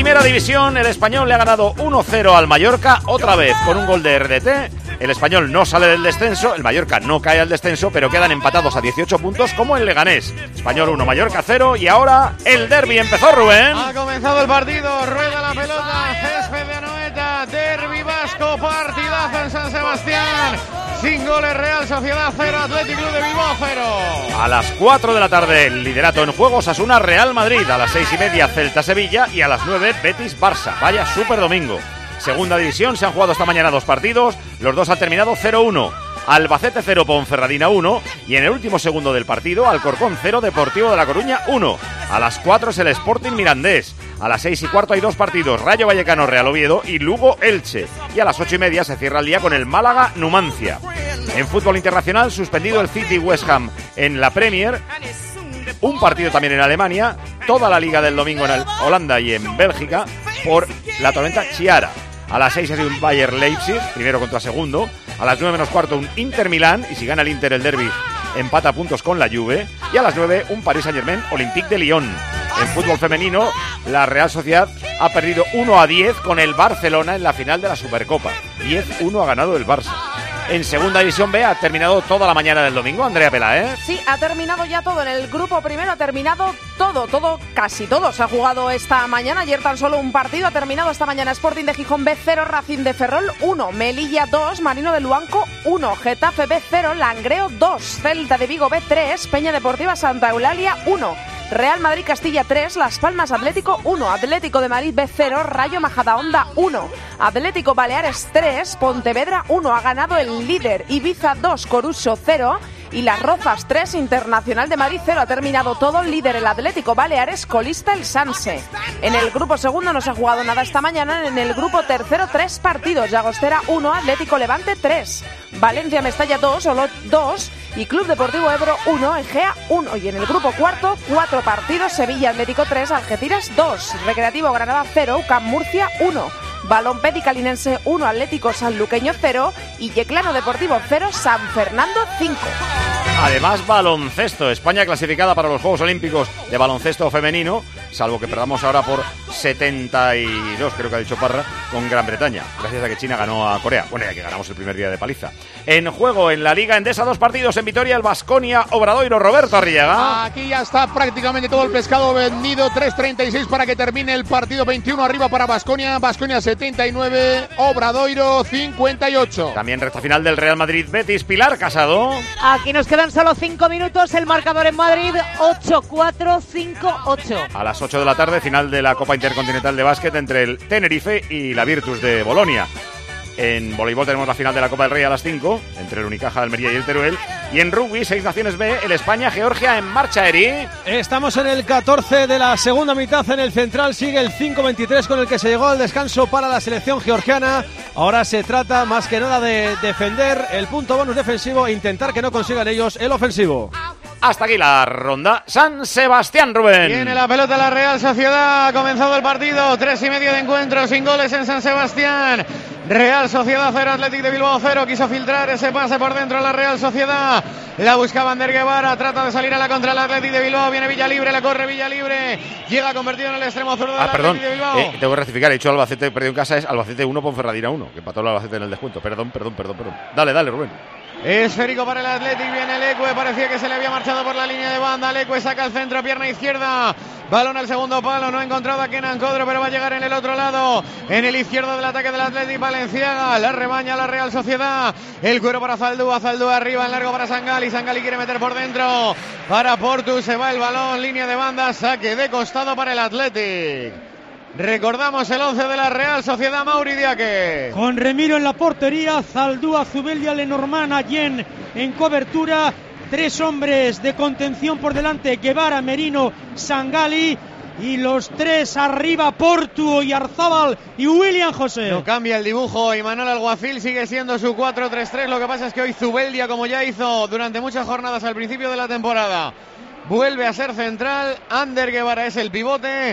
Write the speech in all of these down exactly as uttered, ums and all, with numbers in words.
Primera División, el Español le ha ganado uno cero al Mallorca, otra vez con un gol de R D T. El Español no sale del descenso, el Mallorca no cae al descenso, pero quedan empatados a dieciocho puntos como el Leganés. Español uno, Mallorca cero, y ahora el derbi. Empezó Rubén. Ha comenzado el partido, rueda la pelota, césped de Anoeta, derbi vasco, partidazo en San Sebastián. Sin goles, Real Sociedad cero, Athletic Club de Bilbao cero. A las cuatro de la tarde, el liderato en juego, Osasuna Real Madrid. A las seis y media, Celta Sevilla, y a las nueve, Betis Barça. Vaya súper domingo. Segunda División, se han jugado esta mañana dos partidos, los dos han terminado cero uno. Albacete cero, Ponferradina uno, y en el último segundo del partido, Alcorcón cero, Deportivo de La Coruña uno. A las cuatro es el Sporting Mirandés. A las seis y cuarto hay dos partidos, Rayo Vallecano Real Oviedo y Lugo Elche. Y a las ocho y media se cierra el día con el Málaga Numancia. En fútbol internacional, suspendido el City West Ham en la Premier. Un partido también en Alemania, toda la liga del domingo en Holanda y en Bélgica por la tormenta Chiara. A las seis hay un Bayer Leipzig, primero contra segundo. A las nueve menos cuarto un Inter Milán, y si gana el Inter el derbi empata puntos con la Juve. Y a las nueve un Paris Saint-Germain Olympique de Lyon. En fútbol femenino, la Real Sociedad ha perdido uno a diez con el Barcelona en la final de la Supercopa. diez uno ha ganado el Barça. En Segunda División B ha terminado toda la mañana del domingo, Andrea Peláez. Sí, ha terminado ya todo. En el grupo primero ha terminado todo, todo, casi todo. Se ha jugado esta mañana, ayer tan solo un partido. Ha terminado esta mañana Sporting de Gijón B cero, Racing de Ferrol uno, Melilla dos, Marino de Luanco uno, Getafe B cero, Langreo dos, Celta de Vigo B tres, Peña Deportiva Santa Eulalia uno. Real Madrid Castilla tres, Las Palmas Atlético uno, Atlético de Madrid B cero, Rayo Majadahonda uno, Atlético Baleares tres, Pontevedra uno, ha ganado el líder, Ibiza dos, Coruso cero y Las Rozas tres, Internacional de Madrid cero, ha terminado todo, líder el Atlético Baleares, colista el Sanse. En el grupo segundo no se ha jugado nada esta mañana, en el grupo tercero tres partidos, Llagostera uno, Atlético Levante tres, Valencia Mestalla dos, Olot dos y Club Deportivo Ebro uno, Egea uno. Y en el grupo cuarto, cuatro partidos, Sevilla Atlético tres, Algeciras dos, Recreativo Granada cero, Camp Murcia uno, Balompedi Calinense uno, Atlético Sanluqueño cero y Yeclano Deportivo cero, San Fernando cinco. Además, baloncesto. España clasificada para los Juegos Olímpicos de baloncesto femenino, salvo que perdamos ahora por setenta y dos, creo que ha dicho Parra, con Gran Bretaña, gracias a que China ganó a Corea. Bueno, ya que ganamos el primer día de paliza. En juego en la Liga Endesa, dos partidos en Vitoria, el Baskonia Obradoiro. Roberto Arriaga. Aquí ya está prácticamente todo el pescado vendido, tres treinta y seis para que termine el partido, veintiuno arriba para Baskonia, Baskonia setenta y nueve, Obradoiro cincuenta y ocho. También recta final del Real Madrid Betis, Pilar Casado. Aquí nos quedan solo cinco minutos, el marcador en Madrid ocho cuatro, cinco ocho. A las ocho de la tarde, final de la Copa Intercontinental de Básquet entre el Tenerife y la Virtus de Bolonia. En voleibol tenemos la final de la Copa del Rey a las cinco, entre el Unicaja de Almería y el Teruel. Y en rugby, Seis Naciones B, el España-Georgia en marcha, Eri. Estamos en el catorce de la segunda mitad. En el central sigue el cinco veintitrés con el que se llegó al descanso para la selección georgiana. Ahora se trata más que nada de defender el punto bonus defensivo e intentar que no consigan ellos el ofensivo. Hasta aquí la ronda. San Sebastián, Rubén. Tiene la pelota la Real Sociedad. Ha comenzado el partido. Tres y medio de encuentro sin goles en San Sebastián. Real Sociedad cero, Athletic de Bilbao cero. Quiso filtrar ese pase por dentro la Real Sociedad. La buscaba Ander Guevara. Trata de salir a la contra el Athletic de Bilbao. Viene Villalibre, le corre Villalibre. Llega convertido en el extremo zurdo del ah, perdón. Athletic de Bilbao. Eh, tengo que rectificar. He dicho Albacete perdió en casa. Es Albacete uno, Ponferradina uno. Que empató el Albacete en el descuento. Perdón, perdón, perdón, perdón. Dale, dale, Rubén. Esférico para el Athletic, viene Leque, parecía que se le había marchado por la línea de banda. Leque saca el centro, pierna izquierda, balón al segundo palo, no ha encontrado a Kenan Codro, pero va a llegar en el otro lado, en el izquierdo del ataque del Athletic. Valenciaga, la rebaña la Real Sociedad, el cuero para Zaldúa, Zaldúa arriba, en largo para Sangali, Sangali quiere meter por dentro, para Portu, se va el balón, línea de banda, saque de costado para el Athletic. Recordamos el once de la Real Sociedad, Mauri Diaque. Con Remiro en la portería, Zaldúa, Zubeldia, Lenormand, Allen en cobertura. Tres hombres de contención por delante, Guevara, Merino, Sangali. Y los tres arriba, Portu, Oyarzábal y William José. No cambia el dibujo, Imanol Alguacil sigue siendo su cuatro tres tres. Lo que pasa es que hoy Zubeldia, como ya hizo durante muchas jornadas al principio de la temporada, vuelve a ser central. Ander Guevara es el pivote.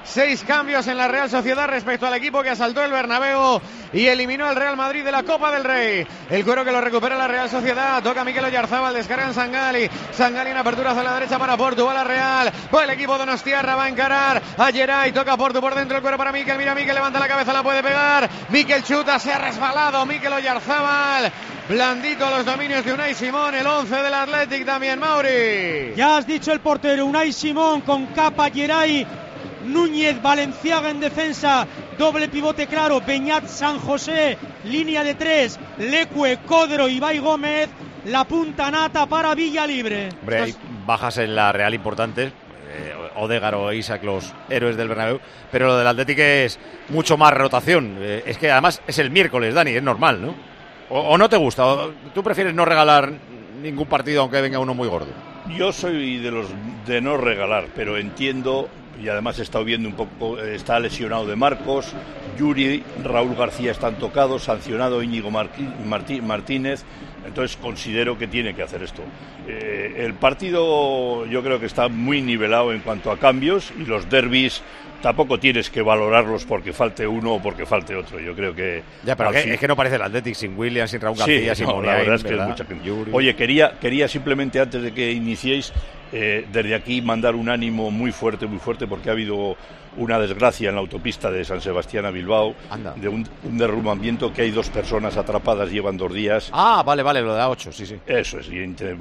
Seis cambios en la Real Sociedad respecto al equipo que asaltó el Bernabéu y eliminó al Real Madrid de la Copa del Rey. El cuero que lo recupera la Real Sociedad. Toca Mikel Oyarzábal, descarga en Sangali. Sangali en apertura hacia la derecha para Portu. Va la Real. Va el equipo donostiarra. Va a encarar a Geray. Toca Portu por dentro. El cuero para Mikel. Mira Mikel, levanta la cabeza, la puede pegar. Mikel chuta, se ha resbalado. Mikel Oyarzábal. Blandito los dominios de Unai Simón. El once del Athletic también, Mauri. Ya has dicho el portero. Unai Simón con Capa, Geray, Núñez, Valenciaga en defensa, doble pivote claro, Beñat, San José, línea de tres, Leque, Codro, Ibai Gómez, la punta nata para Villalibre. Hombre, hay bajas en la Real importantes, eh, Odegaard o Isak, los héroes del Bernabéu, pero lo del Atlético es mucho más rotación, eh, es que además es el miércoles, Dani, es normal, ¿no? O, o no te gusta, o tú prefieres no regalar ningún partido aunque venga uno muy gordo. Yo soy de los de no regalar, pero entiendo. Y además he estado viendo un poco, está lesionado de Marcos, Yuri, Raúl García están tocados, sancionado Íñigo Martí, Martí, Martínez, entonces considero que tiene que hacer esto. Eh, el partido yo creo que está muy nivelado en cuanto a cambios y los derbis tampoco tienes que valorarlos porque falte uno o porque falte otro. Yo creo que... Ya, pero que, fin... es que no parece el Athletic sin William, sin Raúl García, sí, sin no, Muniain, la verdad es que ¿verdad? es mucha gente. Oye, quería, quería simplemente antes de que iniciéis eh, desde aquí mandar un ánimo muy fuerte, muy fuerte, porque ha habido una desgracia en la autopista de San Sebastián a Bilbao. Anda. De un, un derrumbamiento que hay dos personas atrapadas, llevan dos días. Ah, vale, vale, lo de A ocho, sí, sí. Eso es, y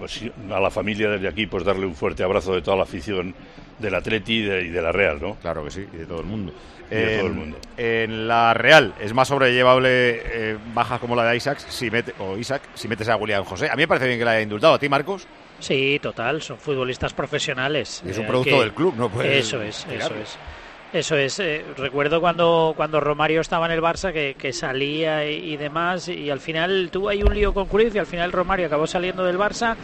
a la familia desde aquí pues darle un fuerte abrazo de toda la afición del Atleti y de, y de la Real, ¿no? Claro que sí, y de todo el mundo. Y de eh, todo el mundo. En la Real es más sobrellevable eh, bajas como la de Isaac, si mete, o Isaac, si metes a William José. A mí me parece bien que la haya indultado. ¿A ti, Marcos? Sí, total, son futbolistas profesionales. Es un eh, producto que... del club, ¿no? Puedes eso es, tirarlo. eso es. Eso es, eh, recuerdo cuando, cuando Romario estaba en el Barça que, que salía y, y demás, y al final tuvo ahí un lío con Cruyff y al final Romario acabó saliendo del Barça.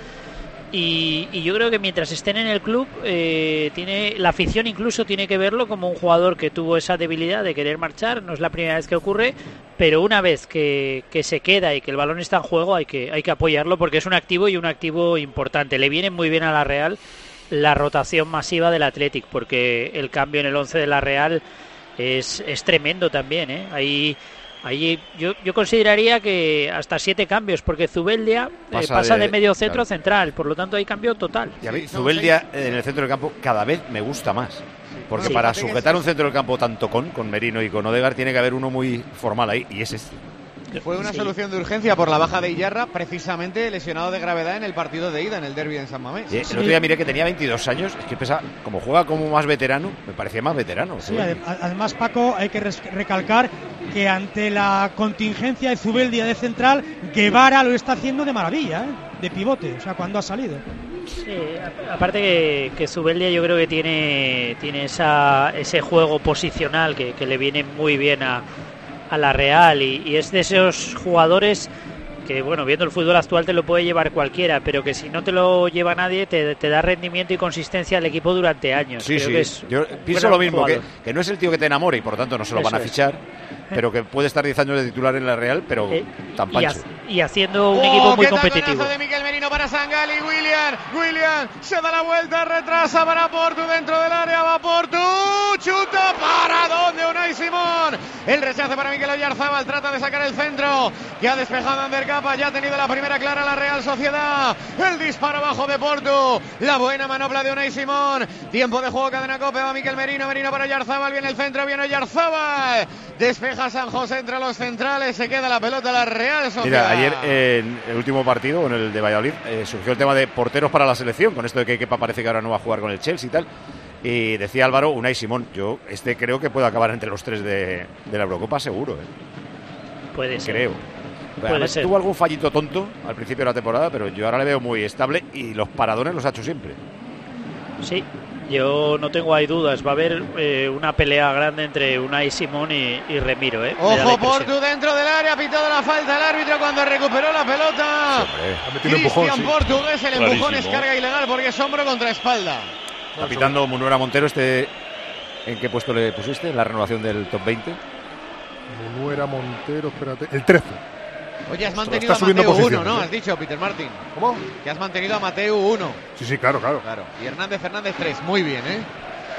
Y, y yo creo que mientras estén en el club, eh, tiene la afición incluso tiene que verlo como un jugador que tuvo esa debilidad de querer marchar. No es la primera vez que ocurre, pero una vez que, que se queda y que el balón está en juego hay que, hay que apoyarlo porque es un activo y un activo importante. Le viene muy bien a la Real la rotación masiva del Athletic, porque el cambio en el once de la Real es, es tremendo también, ¿eh? Ahí, ahí yo, yo consideraría que hasta siete cambios, porque Zubeldia pasa, eh, pasa de, de medio centro claro. a central, por lo tanto hay cambio total. Y a mí Zubeldia en el centro del campo cada vez me gusta más, porque sí. para sujetar un centro del campo tanto con, con Merino y con Odegaard tiene que haber uno muy formal ahí, y es este. Fue una sí. solución de urgencia por la baja de Iyarra, precisamente lesionado de gravedad en el partido de ida, en el derbi en San Mamés. Sí, el otro día miré que tenía veintidós años, es que pesa, como juega como más veterano, me parecía más veterano. Sí, además, Paco, hay que recalcar que ante la contingencia de Zubeldia de central, Guevara lo está haciendo de maravilla, ¿eh? De pivote, o sea, cuando ha salido. Sí, aparte que, que Zubeldia yo creo que tiene, tiene esa, ese juego posicional que, que le viene muy bien a a la Real y, y es de esos jugadores que, bueno, viendo el fútbol actual te lo puede llevar cualquiera, pero que si no te lo lleva nadie te, te da rendimiento y consistencia al equipo durante años. Sí, Creo sí, que es yo pienso lo mismo, que, que no es el tío que te enamore y por tanto no se lo Eso van a fichar, es. pero que puede estar diez años de titular en la Real, pero eh, tan pancho. Y, y haciendo un oh, equipo muy qué competitivo. de Mikel Merino para Sangali, William, William, se da la vuelta, retrasa para Portu dentro del área, va Portu, chuta, para donde Unai Simón, el rechace para Mikel Oyarzábal, trata de sacar el centro, que ha despejado Ander Capa, ya ha tenido la primera clara la Real Sociedad, el disparo abajo de Portu, la buena manopla de Unai Simón, tiempo de juego, cadena cope, va Mikel Merino, Merino para Oyarzábal, viene el centro, viene Oyarzábal, despeja San José entre los centrales, se queda la pelota la Real Sociedad. Mira, ayer en el último partido, en el de Valladolid, eh, surgió el tema de porteros para la selección, con esto de que Kepa parece que ahora no va a jugar con el Chelsea y tal. Y decía Álvaro, Unai Simón, yo este creo que puede acabar entre los tres de, de la Eurocopa, seguro. ¿eh? Puede ser. Creo. Puede ser. Tuvo algún fallito tonto al principio de la temporada, pero yo ahora le veo muy estable y los paradones los ha hecho siempre. Sí, yo no tengo ahí dudas. Va a haber eh, una pelea grande entre Unai Simón y, y Remiro. ¿eh? Ojo, Portu dentro del área, ha pitado la falta el árbitro cuando recuperó la pelota. Sí, Cristian sí. Portugués, el empujón Clarísimo. es carga ilegal porque es hombro contra espalda. Está pitando Munuera Montero. Este, ¿en qué puesto le pusiste? ¿En la renovación del top veinte? Munuera Montero, espérate. El trece. Oye, has Está- mantenido está a Mateu subiendo uno, ¿no? posiciones, Has dicho, Peter Martin. ¿Cómo? Que has mantenido a Mateu uno. Sí, sí, claro, claro. Claro. Y Hernández Fernández tres. Muy bien, ¿eh?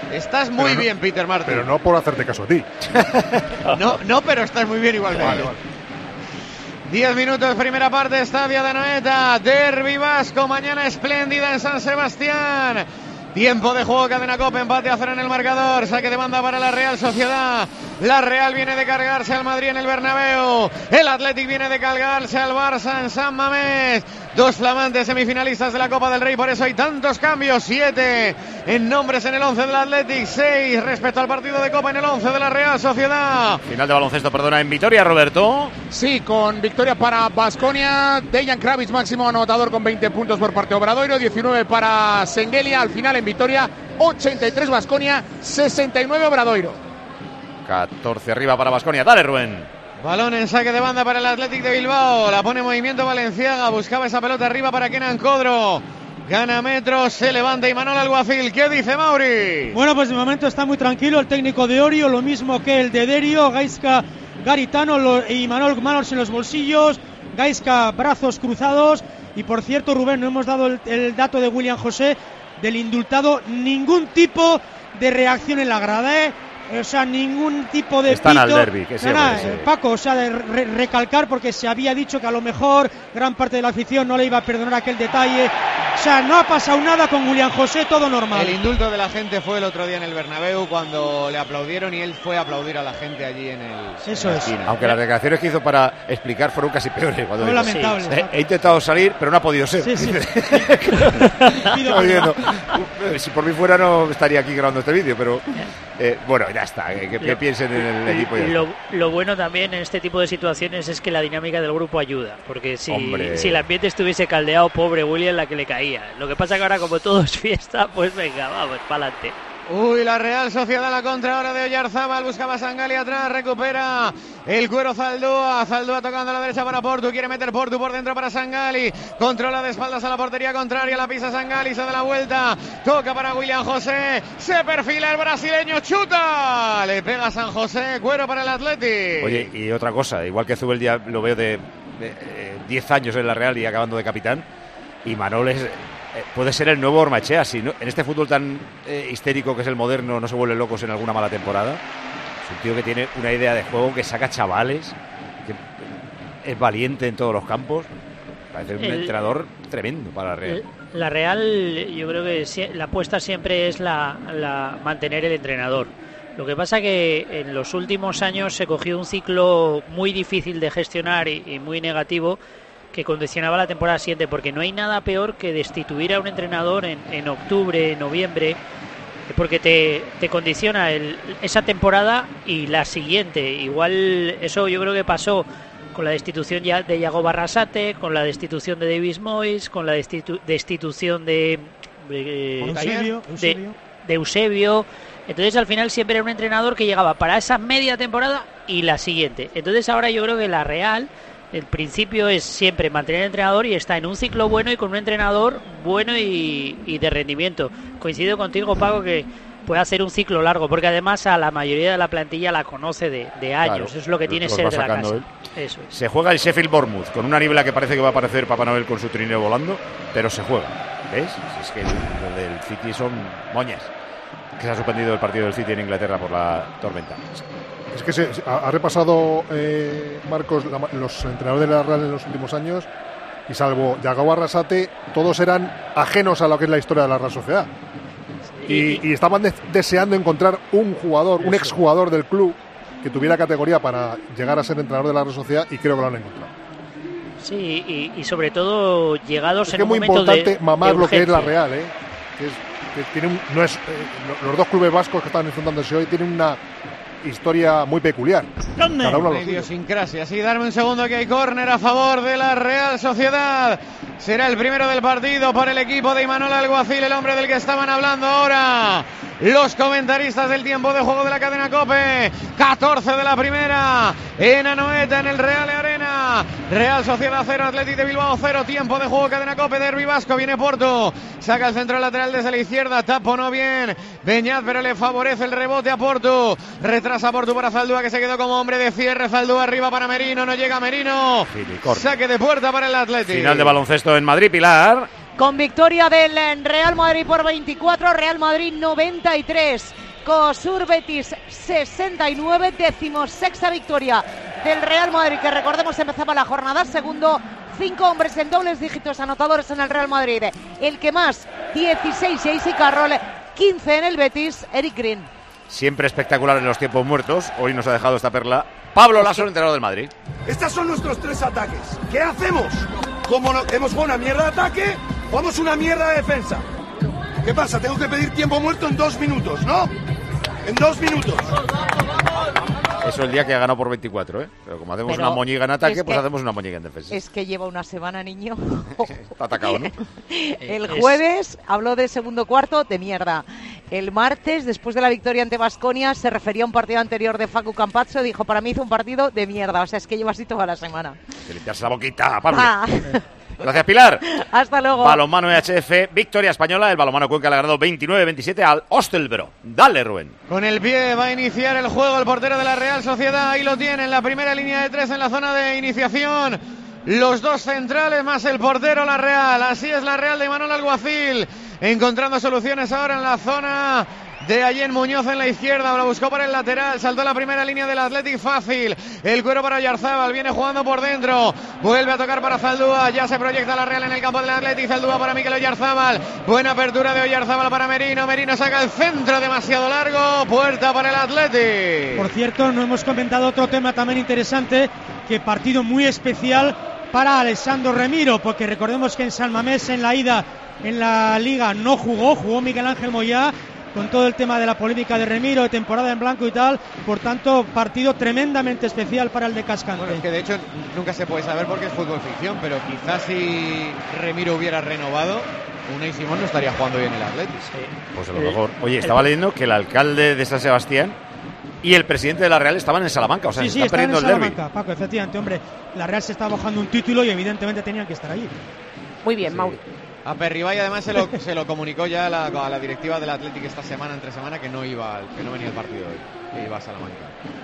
Estás muy Pero no- bien, Peter Martin. Pero no por hacerte caso a ti. No, no, pero estás muy bien igualmente. Vale, vale. diez minutos, primera parte, Estadio de Anoeta, Derbi Vasco, mañana espléndida en San Sebastián. Tiempo de juego, Cadena Cope, empate a cero en el marcador, saque de banda para la Real Sociedad. La Real viene de cargarse al Madrid en el Bernabéu. El Athletic viene de cargarse al Barça en San Mamés. Dos flamantes semifinalistas de la Copa del Rey, por eso hay tantos cambios. Siete en nombres en el once del Athletic, seis respecto al partido de Copa en el once de la Real Sociedad. Final de baloncesto, perdona, en Vitoria, Roberto. Sí, con victoria para Baskonia. Dejan Kravic, máximo anotador con veinte puntos por parte de Obradoiro. diecinueve para Sengelia. Al final en Vitoria, ochenta y tres Baskonia, sesenta y nueve Obradoiro. catorce arriba para Baskonia. Dale, Rubén. Balón en saque de banda para el Athletic de Bilbao. La pone en movimiento Valenciaga. Buscaba esa pelota arriba para Kenan Codro. Gana metros, se levanta Imanol Alguacil. ¿Qué dice Mauri? Bueno, pues de momento está muy tranquilo el técnico de Orio, lo mismo que el de Derio. Gaizka, Garitano lo, y Manol manos en los bolsillos. Gaizka, brazos cruzados. Y por cierto, Rubén, no hemos dado el, el dato de William José, del indultado. Ningún tipo de reacción en la grada, ¿eh? O sea, ningún tipo de Están pito. al derbi, que sí, Nada, hombre, sí. Paco, o sea, de re- recalcar porque se había dicho que a lo mejor gran parte de la afición no le iba a perdonar aquel detalle. O sea, no ha pasado nada con William José, todo normal. El indulto de la gente fue el otro día en el Bernabéu cuando le aplaudieron y él fue a aplaudir a la gente allí en el. Eso en la es. esquina. Aunque las declaraciones que hizo para explicar fueron casi peores. Cuando Fue dijo, lamentable. "Eh, exacto. he intentado salir, pero no ha podido ser. Sí, sí. Pido Como diciendo, "Uh, si por mí fuera no estaría aquí grabando este vídeo, pero eh, bueno, ya está. eh, que, que Lo- piensen en el equipo. Ya está. Lo, lo bueno también en este tipo de situaciones es que la dinámica del grupo ayuda, porque si, Hombre. si el ambiente estuviese caldeado, pobre William, la que le caía. Lo que pasa que ahora como todo es fiesta, pues venga, vamos, para adelante. Uy, la Real Sociedad, la contra ahora de Oyarzábal, buscaba Sangali atrás, recupera el cuero Zaldúa, Zaldúa tocando a la derecha para Portu, quiere meter Portu por dentro para Sangali, controla de espaldas a la portería contraria, la pisa Sangali, se da la vuelta, toca para William José, se perfila el brasileño, chuta, le pega San José, cuero para el Athletic. Oye, y otra cosa, igual que Zubeldia lo veo de diez años en la Real y acabando de capitán, y Manol es, eh, puede ser el nuevo Ormachea. Si no, en este fútbol tan eh, histérico que es el moderno, no se vuelven locos en alguna mala temporada. Es un tío que tiene una idea de juego, que saca chavales, que es valiente en todos los campos. Parece un El- entrenador tremendo para la Real. La Real, yo creo que sie- la apuesta siempre es la, la mantener el entrenador. Lo que pasa que en los últimos años se cogió un ciclo muy difícil de gestionar y, y muy negativo que condicionaba la temporada siguiente, porque no hay nada peor que destituir a un entrenador en, en octubre, noviembre, porque te, te condiciona el, esa temporada y la siguiente. Igual eso yo creo que pasó con la destitución ya de Iago Barrasate, con la destitución de Davis Moyes, con la destitu- destitución de, de, Eusebio, de- Eusebio. de Eusebio. Entonces al final siempre era un entrenador que llegaba para esa media temporada y la siguiente. Entonces ahora yo creo que la Real, el principio es siempre mantener el entrenador y está en un ciclo bueno y con un entrenador bueno y, y de rendimiento. Coincido contigo, Paco, que puede hacer un ciclo largo, porque además a la mayoría de la plantilla la conoce de, de años. Claro, Eso es lo que tiene los ser va de la sacando casa. él. Eso es. Se juega el Sheffield Bournemouth con una niebla que parece que va a aparecer Papá Noel con su trineo volando, pero se juega. ¿Ves? Si es que lo del City son moñas. Que se ha suspendido el partido del City en Inglaterra por la tormenta. Es que se, se- ha, ha repasado eh, Marcos la- los entrenadores de la Real en los últimos años y salvo Iago Arrasate, todos eran ajenos a lo que es la historia de la Real Sociedad. Y, y estaban de- deseando encontrar un jugador, un exjugador del club que tuviera categoría para llegar a ser entrenador de la Real Sociedad, y creo que lo han encontrado. Sí, y, y sobre todo llegados Es en que es un muy momento importante de, mamar de lo que es la urgencia. Real, ¿eh? que, es, que tiene un- no es, eh, lo- los dos clubes vascos que están enfrentándose hoy tienen una historia muy peculiar. Cada uno a lo Una suyo. idiosincrasia. Sí, darme un segundo que hay córner a favor de la Real Sociedad. Será el primero del partido para el equipo de Imanol Alguacil, el hombre del que estaban hablando ahora los comentaristas del tiempo de juego de la cadena COPE. catorce de la primera en Anoeta, en el Real Arena. Real Sociedad cero, Athletic de Bilbao cero. Tiempo de juego, cadena COPE, Derbi Vasco. Viene Porto, saca el centro lateral desde la izquierda, tapo no bien Beñat, pero le favorece el rebote a Porto. Retrasa Porto para Zaldúa, que se quedó como hombre de cierre. Zaldúa arriba para Merino, no llega Merino. Filicorn. Saque de puerta para el Athletic. Final de baloncesto en Madrid, Pilar. con victoria del Real Madrid por veinticuatro, Real Madrid noventa y tres, COSUR Betis sesenta y nueve, decimosexta victoria del Real Madrid, que recordemos empezaba la jornada, segundo, cinco hombres en dobles dígitos anotadores en el Real Madrid, el que más, dieciséis, J C Carroll, quince en el Betis, Eric Green. Siempre espectacular en los tiempos muertos, hoy nos ha dejado esta perla Pablo Lasso, el entrenador del Madrid. Estos son nuestros tres ataques. ¿Qué hacemos? Como no, hemos jugado una mierda de ataque, jugamos una mierda de defensa. ¿Qué pasa? Tengo que pedir tiempo muerto en dos minutos, ¿no? En dos minutos. Eso el día que ha ganado por veinticuatro, ¿eh? Pero como hacemos Pero una moñiga en ataque, es pues que, hacemos una moñiga en defensa. Es que lleva una semana, niño. Está atacado, ¿no? El jueves habló de segundo cuarto de mierda. El martes, después de la victoria ante Baskonia, se refería a un partido anterior de Facu Campazzo. Dijo, para mí hizo un partido de mierda. O sea, es que lleva así toda la semana. Que limpiarse la boquita, Pablo. Ah. Gracias, Pilar. Hasta luego. Balonmano E H F, victoria española. El Balonmano Cuenca le ha ganado veintinueve veintisiete al Hostelbro. Dale, Rubén. Con el pie va a iniciar el juego el portero de la Real Sociedad. Ahí lo tiene en la primera línea de tres en la zona de iniciación. Los dos centrales más el portero, la Real. Así es la Real de Manuel Alguacil. Encontrando soluciones ahora en la zona de Allen Muñoz en la izquierda, la buscó para el lateral, saltó la primera línea del Athletic fácil, el cuero para Oyarzábal, viene jugando por dentro, vuelve a tocar para Zaldúa, ya se proyecta la Real en el campo del Athletic, Zaldúa para Mikel Oyarzábal, buena apertura de Oyarzábal para Merino, Merino saca el centro demasiado largo, puerta para el Athletic. Por cierto, no hemos comentado otro tema también interesante, que partido muy especial para Alessandro Remiro, porque recordemos que en San Mamés en la ida en la Liga no jugó, jugó Miguel Ángel Moyá, con todo el tema de la polémica de Remiro, de temporada en blanco y tal, por tanto, partido tremendamente especial para el de Cascante. Bueno, es que de hecho nunca se puede saber porque es fútbol ficción, pero quizás si Remiro hubiera renovado, Unai Simón no estaría jugando bien el Athletic. Sí. Pues a lo mejor. Oye, estaba leyendo que el alcalde de San Sebastián y el presidente de la Real estaban en Salamanca, o sea, sí, se sí, está perdiendo en el derbi. Salamanca, Paco, efectivamente, hombre, la Real se está bajando un título y evidentemente tenían que estar allí. Muy bien, sí. Mauri. A Perribay además se lo, se lo comunicó ya a la, a la directiva del Athletic esta semana, entre semana, que no iba, que no venía el partido hoy, que iba a Salamanca.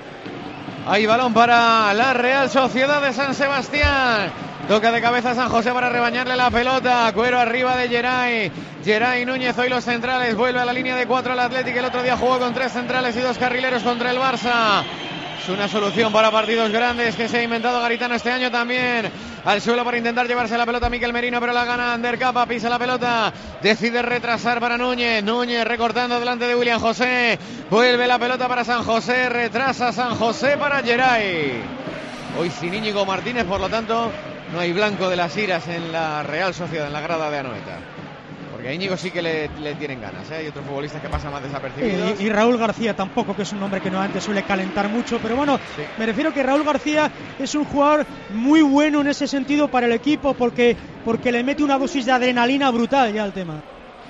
Hay balón para la Real Sociedad de San Sebastián. Toca de cabeza San José para rebañarle la pelota. Cuero arriba de Geray. Geray Núñez, hoy los centrales. Vuelve a la línea de cuatro al Athletic. El otro día jugó con tres centrales y dos carrileros contra el Barça. Es una solución para partidos grandes que se ha inventado Garitano este año también. Al suelo para intentar llevarse la pelota Mikel Merino, pero la gana Ander Capa, pisa la pelota, decide retrasar para Núñez. Núñez recortando delante de William José. Vuelve la pelota para San José, retrasa San José para Geray. Hoy sin Íñigo Martínez, por lo tanto, no hay blanco de las iras en la Real Sociedad, en la grada de Anoeta. Porque a Íñigo sí que le, le tienen ganas, ¿eh? Hay otros futbolistas que pasan más desapercibidos. Y, y Raúl García tampoco, que es un hombre que normalmente suele calentar mucho, pero bueno, sí. Me refiero que Raúl García es un jugador muy bueno en ese sentido para el equipo, porque, porque le mete una dosis de adrenalina brutal ya al tema.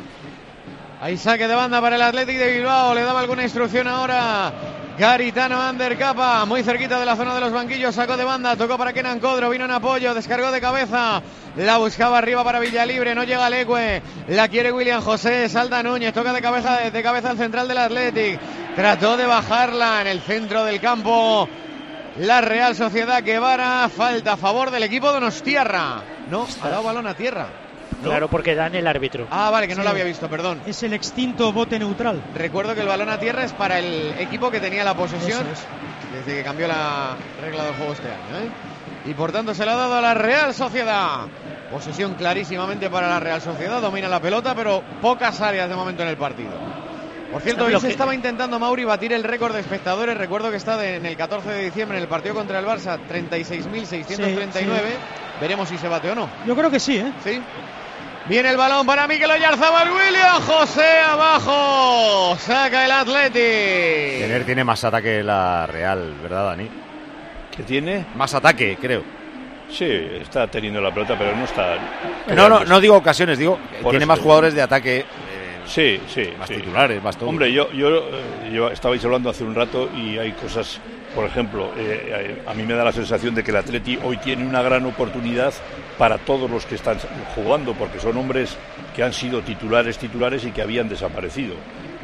Ahí saque de banda para el Athletic de Bilbao, le daba alguna instrucción ahora Garitano Ander Capa, muy cerquita de la zona de los banquillos, sacó de banda, tocó para Kenan Codro, vino en apoyo, descargó de cabeza, la buscaba arriba para Villalibre, no llega Leque, la quiere William José, salta Núñez, toca de cabeza, de cabeza al central del Athletic, trató de bajarla en el centro del campo, la Real Sociedad Guevara, falta a favor del equipo de Donostiarra, no, ha dado balón a tierra. ¿No? Claro, porque dan el árbitro. Ah, vale, que no sí, lo había visto, perdón. Es el extinto bote neutral. Recuerdo que el balón a tierra es para el equipo que tenía la posesión desde que cambió la regla del juego este año, ¿eh? Y por tanto se la ha dado a la Real Sociedad. Posesión clarísimamente para la Real Sociedad, domina la pelota, pero pocas áreas de momento en el partido. Por cierto, hoy se estaba intentando, Mauri, batir el récord de espectadores. Recuerdo que está de, en el catorce de diciembre en el partido contra el Barça, treinta y seis mil seiscientos treinta y nueve. Sí, sí. Veremos si se bate o no. Yo creo que sí, ¿eh? Sí. Viene el balón para Mikel Oyarzábal, William José abajo, saca el Athletic. Tener tiene más ataque la Real, ¿verdad, Dani? ¿Qué tiene? Más ataque, creo. Sí, está teniendo la pelota, pero no está... No, no, no digo ocasiones, digo, Por tiene eso. más jugadores de ataque. Sí, sí. Más sí. titulares, más todo. Hombre, yo, yo, yo estabais hablando hace un rato y hay cosas, por ejemplo, eh, a mí me da la sensación de que el Atleti hoy tiene una gran oportunidad para todos los que están jugando, porque son hombres que han sido titulares, titulares y que habían desaparecido.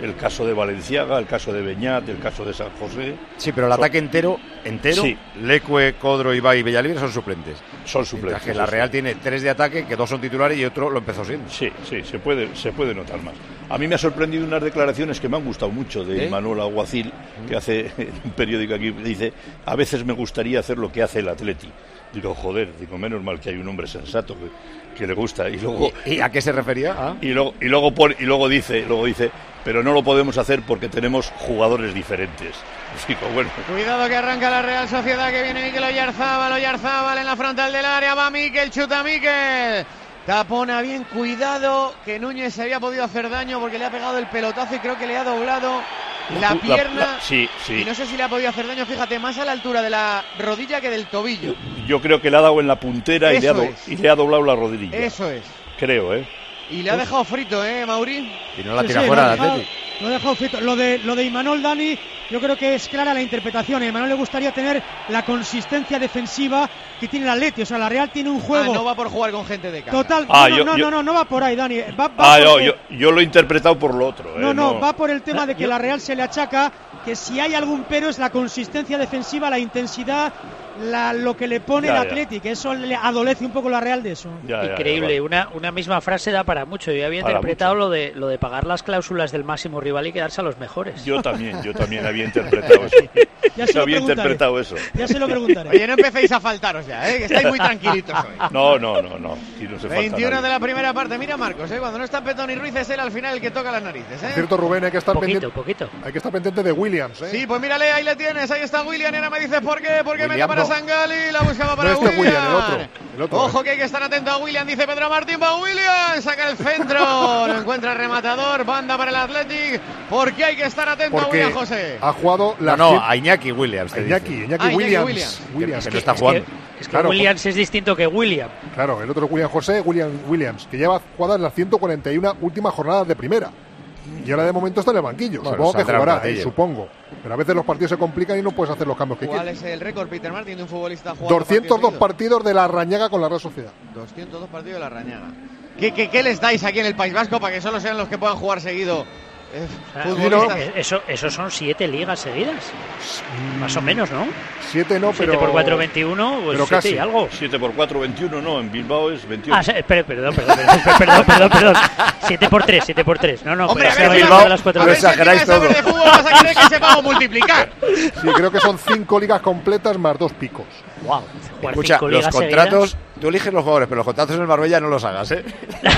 el caso de Valenciaga, el caso de Beñat, el caso de San José. Sí, pero el son, ataque entero, entero, sí. Lecue, Codro, Ibai y Bellalibre son suplentes. Son suplentes. Que la Real tiene tres de ataque, que dos son titulares y otro lo empezó siendo. Sí, sí, se puede, se puede notar más. A mí me ha sorprendido unas declaraciones que me han gustado mucho de ¿Eh? Manuel Alguacil, que hace un periódico aquí, dice, a veces me gustaría hacer lo que hace el Atleti. Digo, joder, digo, menos mal que hay un hombre sensato que, que le gusta. Y luego ¿Y, y a qué se refería? ¿Ah? y luego y luego pone, y luego dice, luego dice, pero no lo podemos hacer porque tenemos jugadores diferentes. Digo, bueno. Cuidado que arranca la Real Sociedad, que viene Mikel Oyarzábal, Oyarzábal en la frontal del área, va Mikel, chuta Mikel. Tapona bien, cuidado, que Núñez se había podido hacer daño porque le ha pegado el pelotazo y creo que le ha doblado la pierna. La, la, sí, sí. Y no sé si le ha podido hacer daño, fíjate, más a la altura de la rodilla que del tobillo. Yo creo que le ha dado en la puntera y le, ha do, es. y le ha doblado la rodilla. Eso es. Creo, ¿eh? Y le ha dejado frito, ¿eh, Mauri? Y no la Sí, tira sí, fuera lo ha de dejado- Atleti. Lo ha dejado frito. Lo de, lo de Imanol, Dani, yo creo que es clara la interpretación. A Imanol le gustaría tener la consistencia defensiva que tiene el Atleti. O sea, la Real tiene un juego Ah, no va por jugar con gente de casa. total. Ah, no, yo- no, yo- no, no, no va por ahí, Dani. Va, va Ah, yo, porque- yo, yo lo he interpretado por lo otro. ¿eh? No, no, no, va por el tema de que yo- la Real se le achaca que si hay algún pero es la consistencia defensiva, la intensidad, la, lo que le pone Ya, el ya. Atleti, que eso le adolece un poco la Real de eso. Ya, ya, Increíble, ya, vale. una, una misma frase da para mucho. Yo había Para interpretado mucho. lo de lo de pagar las cláusulas del máximo rival y quedarse a los mejores. Yo también, yo también había interpretado eso. Ya se Yo lo había preguntaré. interpretado eso. Ya se lo preguntaré. Oye, no empecéis a faltaros ya, ¿eh? Que estáis muy tranquilitos hoy. No, no, no, no. Aquí no se falta veintiuno nadie. de la primera parte. Mira Marcos, ¿eh? Cuando no está Petón y Ruiz es él al final el que toca las narices, Por ¿eh? cierto, Rubén, hay que estar Poquito, pendiente. poquito. Hay que estar pendiente de Williams, ¿eh? Sí, pues mírale, ahí le tienes, ahí está William, y ahora me dices por qué, porque mete William para no. Sangali, la buscaba para No este William. William, el otro, el otro, Ojo eh. que hay que estar atento a William, dice Pedro Martín, va William, saca el centro, lo encuentra rematador, banda para el Athletic, porque hay que estar atento a Porque William José. ha jugado la No, no, cien- a Iñaki Williams. te Iñaki, dice. Iñaki Ah, Iñaki Williams. Williams. Williams, Que que- no está Es que, jugando. es que Claro, Williams es distinto que William. Claro, el otro es William José, William Williams, que lleva jugadas las ciento cuarenta y una últimas jornadas de primera. Y ahora de momento está en el banquillo. Bueno, supongo que saldrá un jugará, eh, ratillo. supongo. Pero a veces los partidos se complican y no puedes hacer los cambios que ¿Cuál quieres. es el récord, Peter Martin, de un futbolista jugando doscientos dos partidos partidos de la Rañaga con la Real Sociedad. seguidos? doscientos dos partidos de la Rañaga. ¿Qué, qué, ¿Qué les dais aquí en el País Vasco para que solo sean los que puedan jugar seguido? Eh, O sea, futbolistas. eh, eso, eso son siete ligas seguidas. Más o menos, ¿no? Siete no, pero. siete por cuatro, veintiuno, pues pero siete casi. y algo. siete por cuatro, veintiuno, no, en Bilbao es veintiuno. Ah, se- espera, perdón, perdón, perdón, perdón, perdón, perdón. siete por tres, siete por tres. No, no, Hombre, a pues, ver, estaba Bilbao, llamando a las cuatro a ver si veces. exageráis encima de saber todo. de fútbol vas a querer que sepamos multiplicar. Sí, creo que son cinco ligas completas más dos picos. Wow, jugar Escucha, cinco los ligas contratos, tú eliges los jugadores, pero los contratos en el Marbella no los hagas, ¿eh?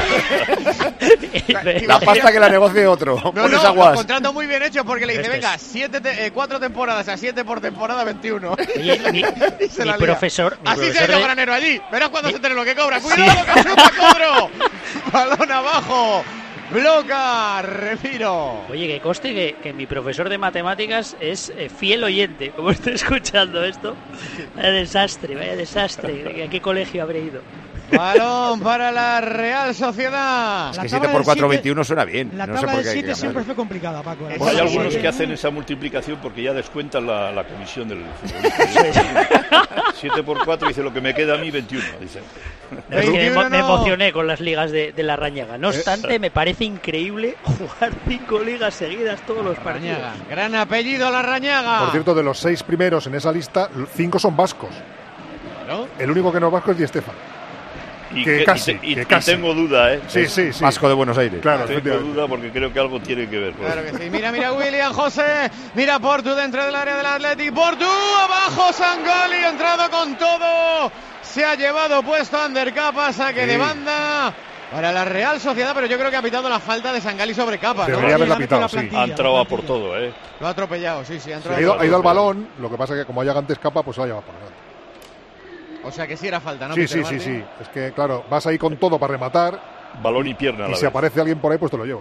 seguidas. La pasta que la negocie otro. No, Pones no, aguas. un contrato muy bien hecho porque le dice, Este es. venga, siete te- eh, cuatro temporadas a siete por temporada, veintiuno. Oye, mi, Y se mi la lía. profesor, mi Así se ha profesor ido de- Granero allí. Verás cuando Mi- se entere lo que cobra. ¡Cuidado, que chuta Codro! Balón abajo. Bloca Remiro. Oye, que coste que, que mi profesor de matemáticas es eh, fiel oyente. Como estoy escuchando esto, vaya desastre, vaya desastre. ¿A qué colegio habré ido? Balón para la Real Sociedad. Es La que tabla siete por del cuatro, siete- veintiuno suena bien. La No sé tabla por del qué hay que siete siempre cambiarlo. fue complicada, Paco. Pues Pues hay Sí, algunos sí. que hacen esa multiplicación porque ya descuentan la, la comisión del futbolista. siete por cuatro dice lo que me queda a mí, veintiuno. Dice. Es que me, emo- me veintiuno. emocioné con las ligas de, de la Rañaga. No obstante, me parece increíble jugar cinco ligas seguidas todos los partidos. Rañaga. Gran apellido la Rañaga. Por cierto, de los seis primeros en esa lista, cinco son vascos. ¿No? El único que no es vasco es Di Stéfano. Y, Que que- y casi, te- y- que y casi. tengo duda, ¿eh? Sí, sí, sí. Vasco de Buenos Aires. Claro, Tengo efectivamente. duda porque creo que algo tiene que ver con Claro eso. que sí. Mira, mira William José. Mira Portu dentro del área del Athletic. Portu abajo. Sangali entrado con todo. Se ha llevado puesto Ander Capa. Saque Sí. de banda para la Real Sociedad. Pero yo creo que ha pitado la falta de Sangali sobre Capa, ¿no? Debería haberla Sí, pitado, la sí. plantilla, Ha entrado la a por plantilla. todo, ¿eh? Lo ha atropellado, sí, sí. Ha Ha entrado. ido, ha ido al balón, lo que pasa es que como haya antes capa, pues se la lleva por delante. O sea que sí era falta, ¿no? Sí, Peter sí, sí, Martin? sí. Es que, claro, vas ahí con todo para rematar Balón y pierna a y la si vez. aparece alguien por ahí, pues te lo llevas.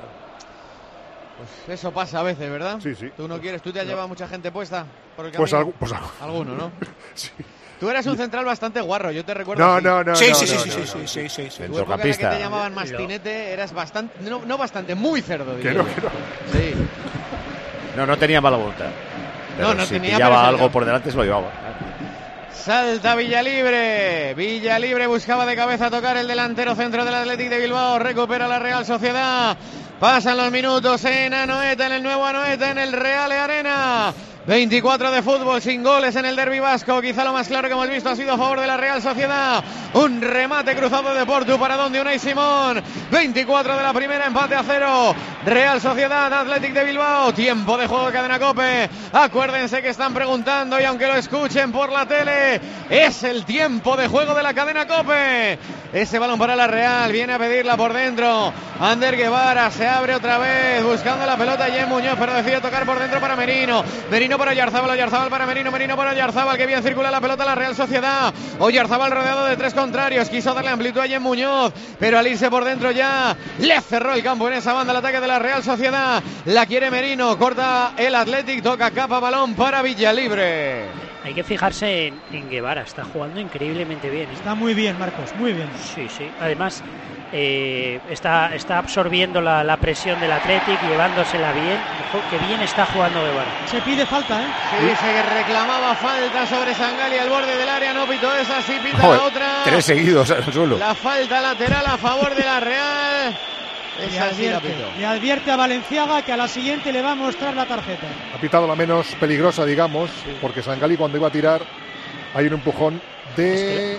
Pues eso pasa a veces, ¿verdad? Sí, sí. Tú no quieres, tú te has llevado mucha gente puesta por el Pues, camino? algo, pues algo. Alguno, ¿no? Sí. Tú eras un central bastante guarro, yo te recuerdo. No, así. no, no. Sí, no, sí, no, sí, no, sí, no, sí, no. sí, sí, sí, sí. Tu época en la que Centrocampista. te llamaban Mastinete, eras bastante, no, no bastante, muy cerdo. Que diría no, yo. que no. Sí. No, no tenía mala voluntad. Pero No, no si tenía, pillaba pero se algo lo- por delante, se lo llevaba. Salta Villalibre. Villalibre buscaba de cabeza tocar el delantero centro del Athletic de Bilbao. Recupera la Real Sociedad. Pasan los minutos en Anoeta, en el nuevo Anoeta, en el Real Arena. veinticuatro de fútbol, sin goles en el derbi vasco. Quizá lo más claro que hemos visto ha sido a favor de la Real Sociedad. Un remate cruzado de Portu para donde Unai Simón. veinticuatro de la primera, empate a cero. Real Sociedad, Athletic de Bilbao. Tiempo de juego de Cadena COPE. Acuérdense que están preguntando y aunque lo escuchen por la tele, es el tiempo de juego de la Cadena COPE. Ese balón para la Real, viene a pedirla por dentro. Ander Guevara se abre otra vez buscando la pelota. Jen Muñoz, pero decide tocar por dentro para Merino. Merino para Oyarzábal, Oyarzábal para Merino, Merino para Oyarzábal, que bien circula la pelota la Real Sociedad. Oyarzábal rodeado de tres contrarios, quiso darle amplitud a Jen Muñoz, pero al irse por dentro ya le cerró el campo en esa banda el ataque de la Real Sociedad. La quiere Merino, corta el Athletic, toca capa, balón para Villalibre. Hay que fijarse en, en Guevara, está jugando increíblemente bien, ¿eh? Está muy bien, Marcos, muy bien. Sí, sí, además eh, está, está absorbiendo la, la presión del Athletic, llevándosela bien. Que bien está jugando Guevara. Se pide falta, ¿eh? Sí, se reclamaba falta sobre Sangali al borde del área, no pitó esa, sí pita Joder, la otra. Tres seguidos al suelo. La falta lateral a favor de la Real. Le advierte, le advierte a Valenciaga que a la siguiente le va a mostrar la tarjeta. Ha pitado la menos peligrosa, digamos, sí. Porque Sangali cuando iba a tirar hay un empujón de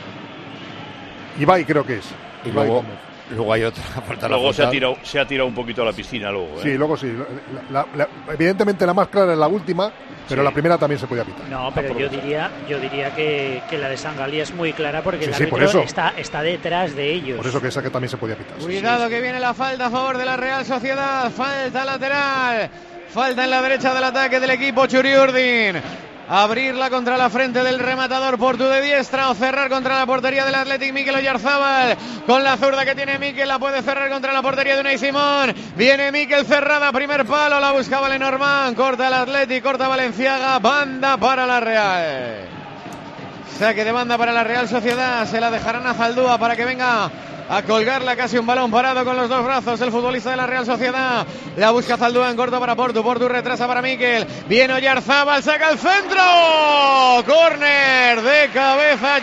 Ibai, creo que es. Y luego, luego hay otra falta. Luego se ha, tirado, se ha tirado un poquito a la piscina luego, ¿eh? Sí, luego sí. La, la, la, evidentemente la más clara es la última, pero sí. La primera también se podía pitar. No, pero yo diría, yo diría que, que la de Sangali es muy clara porque sí, el sí, árbitro por eso. Está, está detrás de ellos. Por eso que esa que también se podía pitar. Cuidado, sí, que viene la falta a favor de la Real Sociedad. Falta lateral. Falta en la derecha del ataque del equipo Churiurdin. Abrirla contra la frente del rematador Portu de diestra o cerrar contra la portería del Athletic Mikel Oyarzábal. Con la zurda que tiene Mikel la puede cerrar contra la portería de Unai Simón. Viene Mikel cerrada, primer palo, la buscaba Lenormand. Corta el Athletic, corta Valenciaga. Banda para la Real. Saque de banda para la Real Sociedad. Se la dejarán a Zaldúa para que venga a colgarla, casi un balón parado con los dos brazos el futbolista de la Real Sociedad. La busca Zaldúa en corto para Portu. Portu retrasa para Mikel. Viene Oyarzábal, saca el centro. Córner de cabeza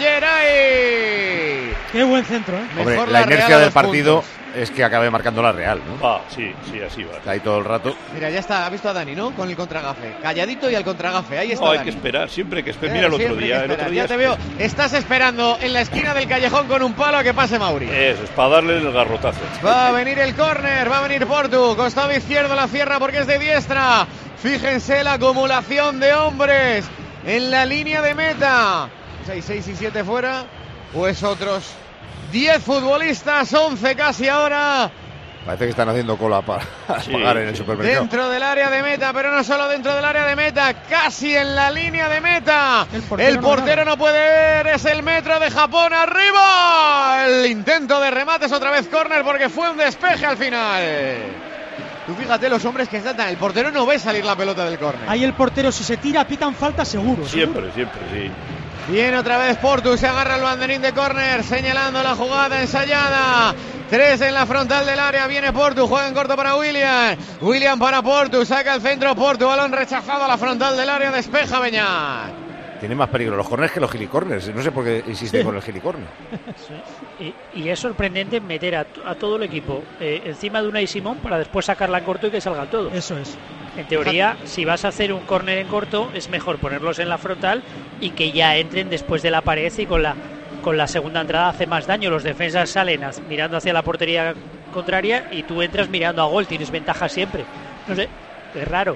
Geray. Qué buen centro, ¿eh? Hombre, Mejor la, la inercia Real del partido puntos. Es que acabe marcando la Real, ¿no? Ah, sí, sí, así va. Está ahí todo el rato. Mira, ya está, ha visto a Dani, ¿no? Con el contragafe. Calladito y al contragafe. Ahí está. No, hay Dani. que esperar, siempre que esperar. Eh, Mira el otro día. El otro día ya te veo. Estás esperando en la esquina del callejón con un palo a que pase Mauri. Eso, es para darle el garrotazo. Va a venir el córner, va a venir Portu. Costado izquierdo la cierra porque es de diestra. Fíjense la acumulación de hombres en la línea de meta. seis, seis y siete fuera. Pues otros diez futbolistas, once casi ahora. Parece que están haciendo cola para sí, pagar en el supermercado. Dentro del área de meta, pero no solo dentro del área de meta, casi en la línea de meta. El portero, el portero no, no puede ver, es el metro de Japón arriba. El intento de remate es otra vez córner porque fue un despeje al final. Tú fíjate los hombres que saltan, el portero no ve salir la pelota del córner. Ahí el portero si se tira pitan falta seguro. Siempre, seguro. siempre, sí. Viene otra vez Portu, se agarra el banderín de córner, señalando la jugada ensayada. Tres en la frontal del área, viene Portu, juega en corto para William. William para Portu, saca el centro Portu, balón rechazado a la frontal del área, despeja Beñat. Tiene más peligro los corners que los gilicorners. No sé por qué insiste sí. con el gilicorner. Sí. Y, y es sorprendente meter a, a todo el equipo eh, encima de Unai Simón para después sacarla en corto y que salga todo. Eso es. En teoría, si vas a hacer un córner en corto, es mejor ponerlos en la frontal y que ya entren después de la pared y con la con la segunda entrada hace más daño. Los defensas salen a, mirando hacia la portería contraria y tú entras mirando a gol, tienes ventaja siempre. No sé, es raro.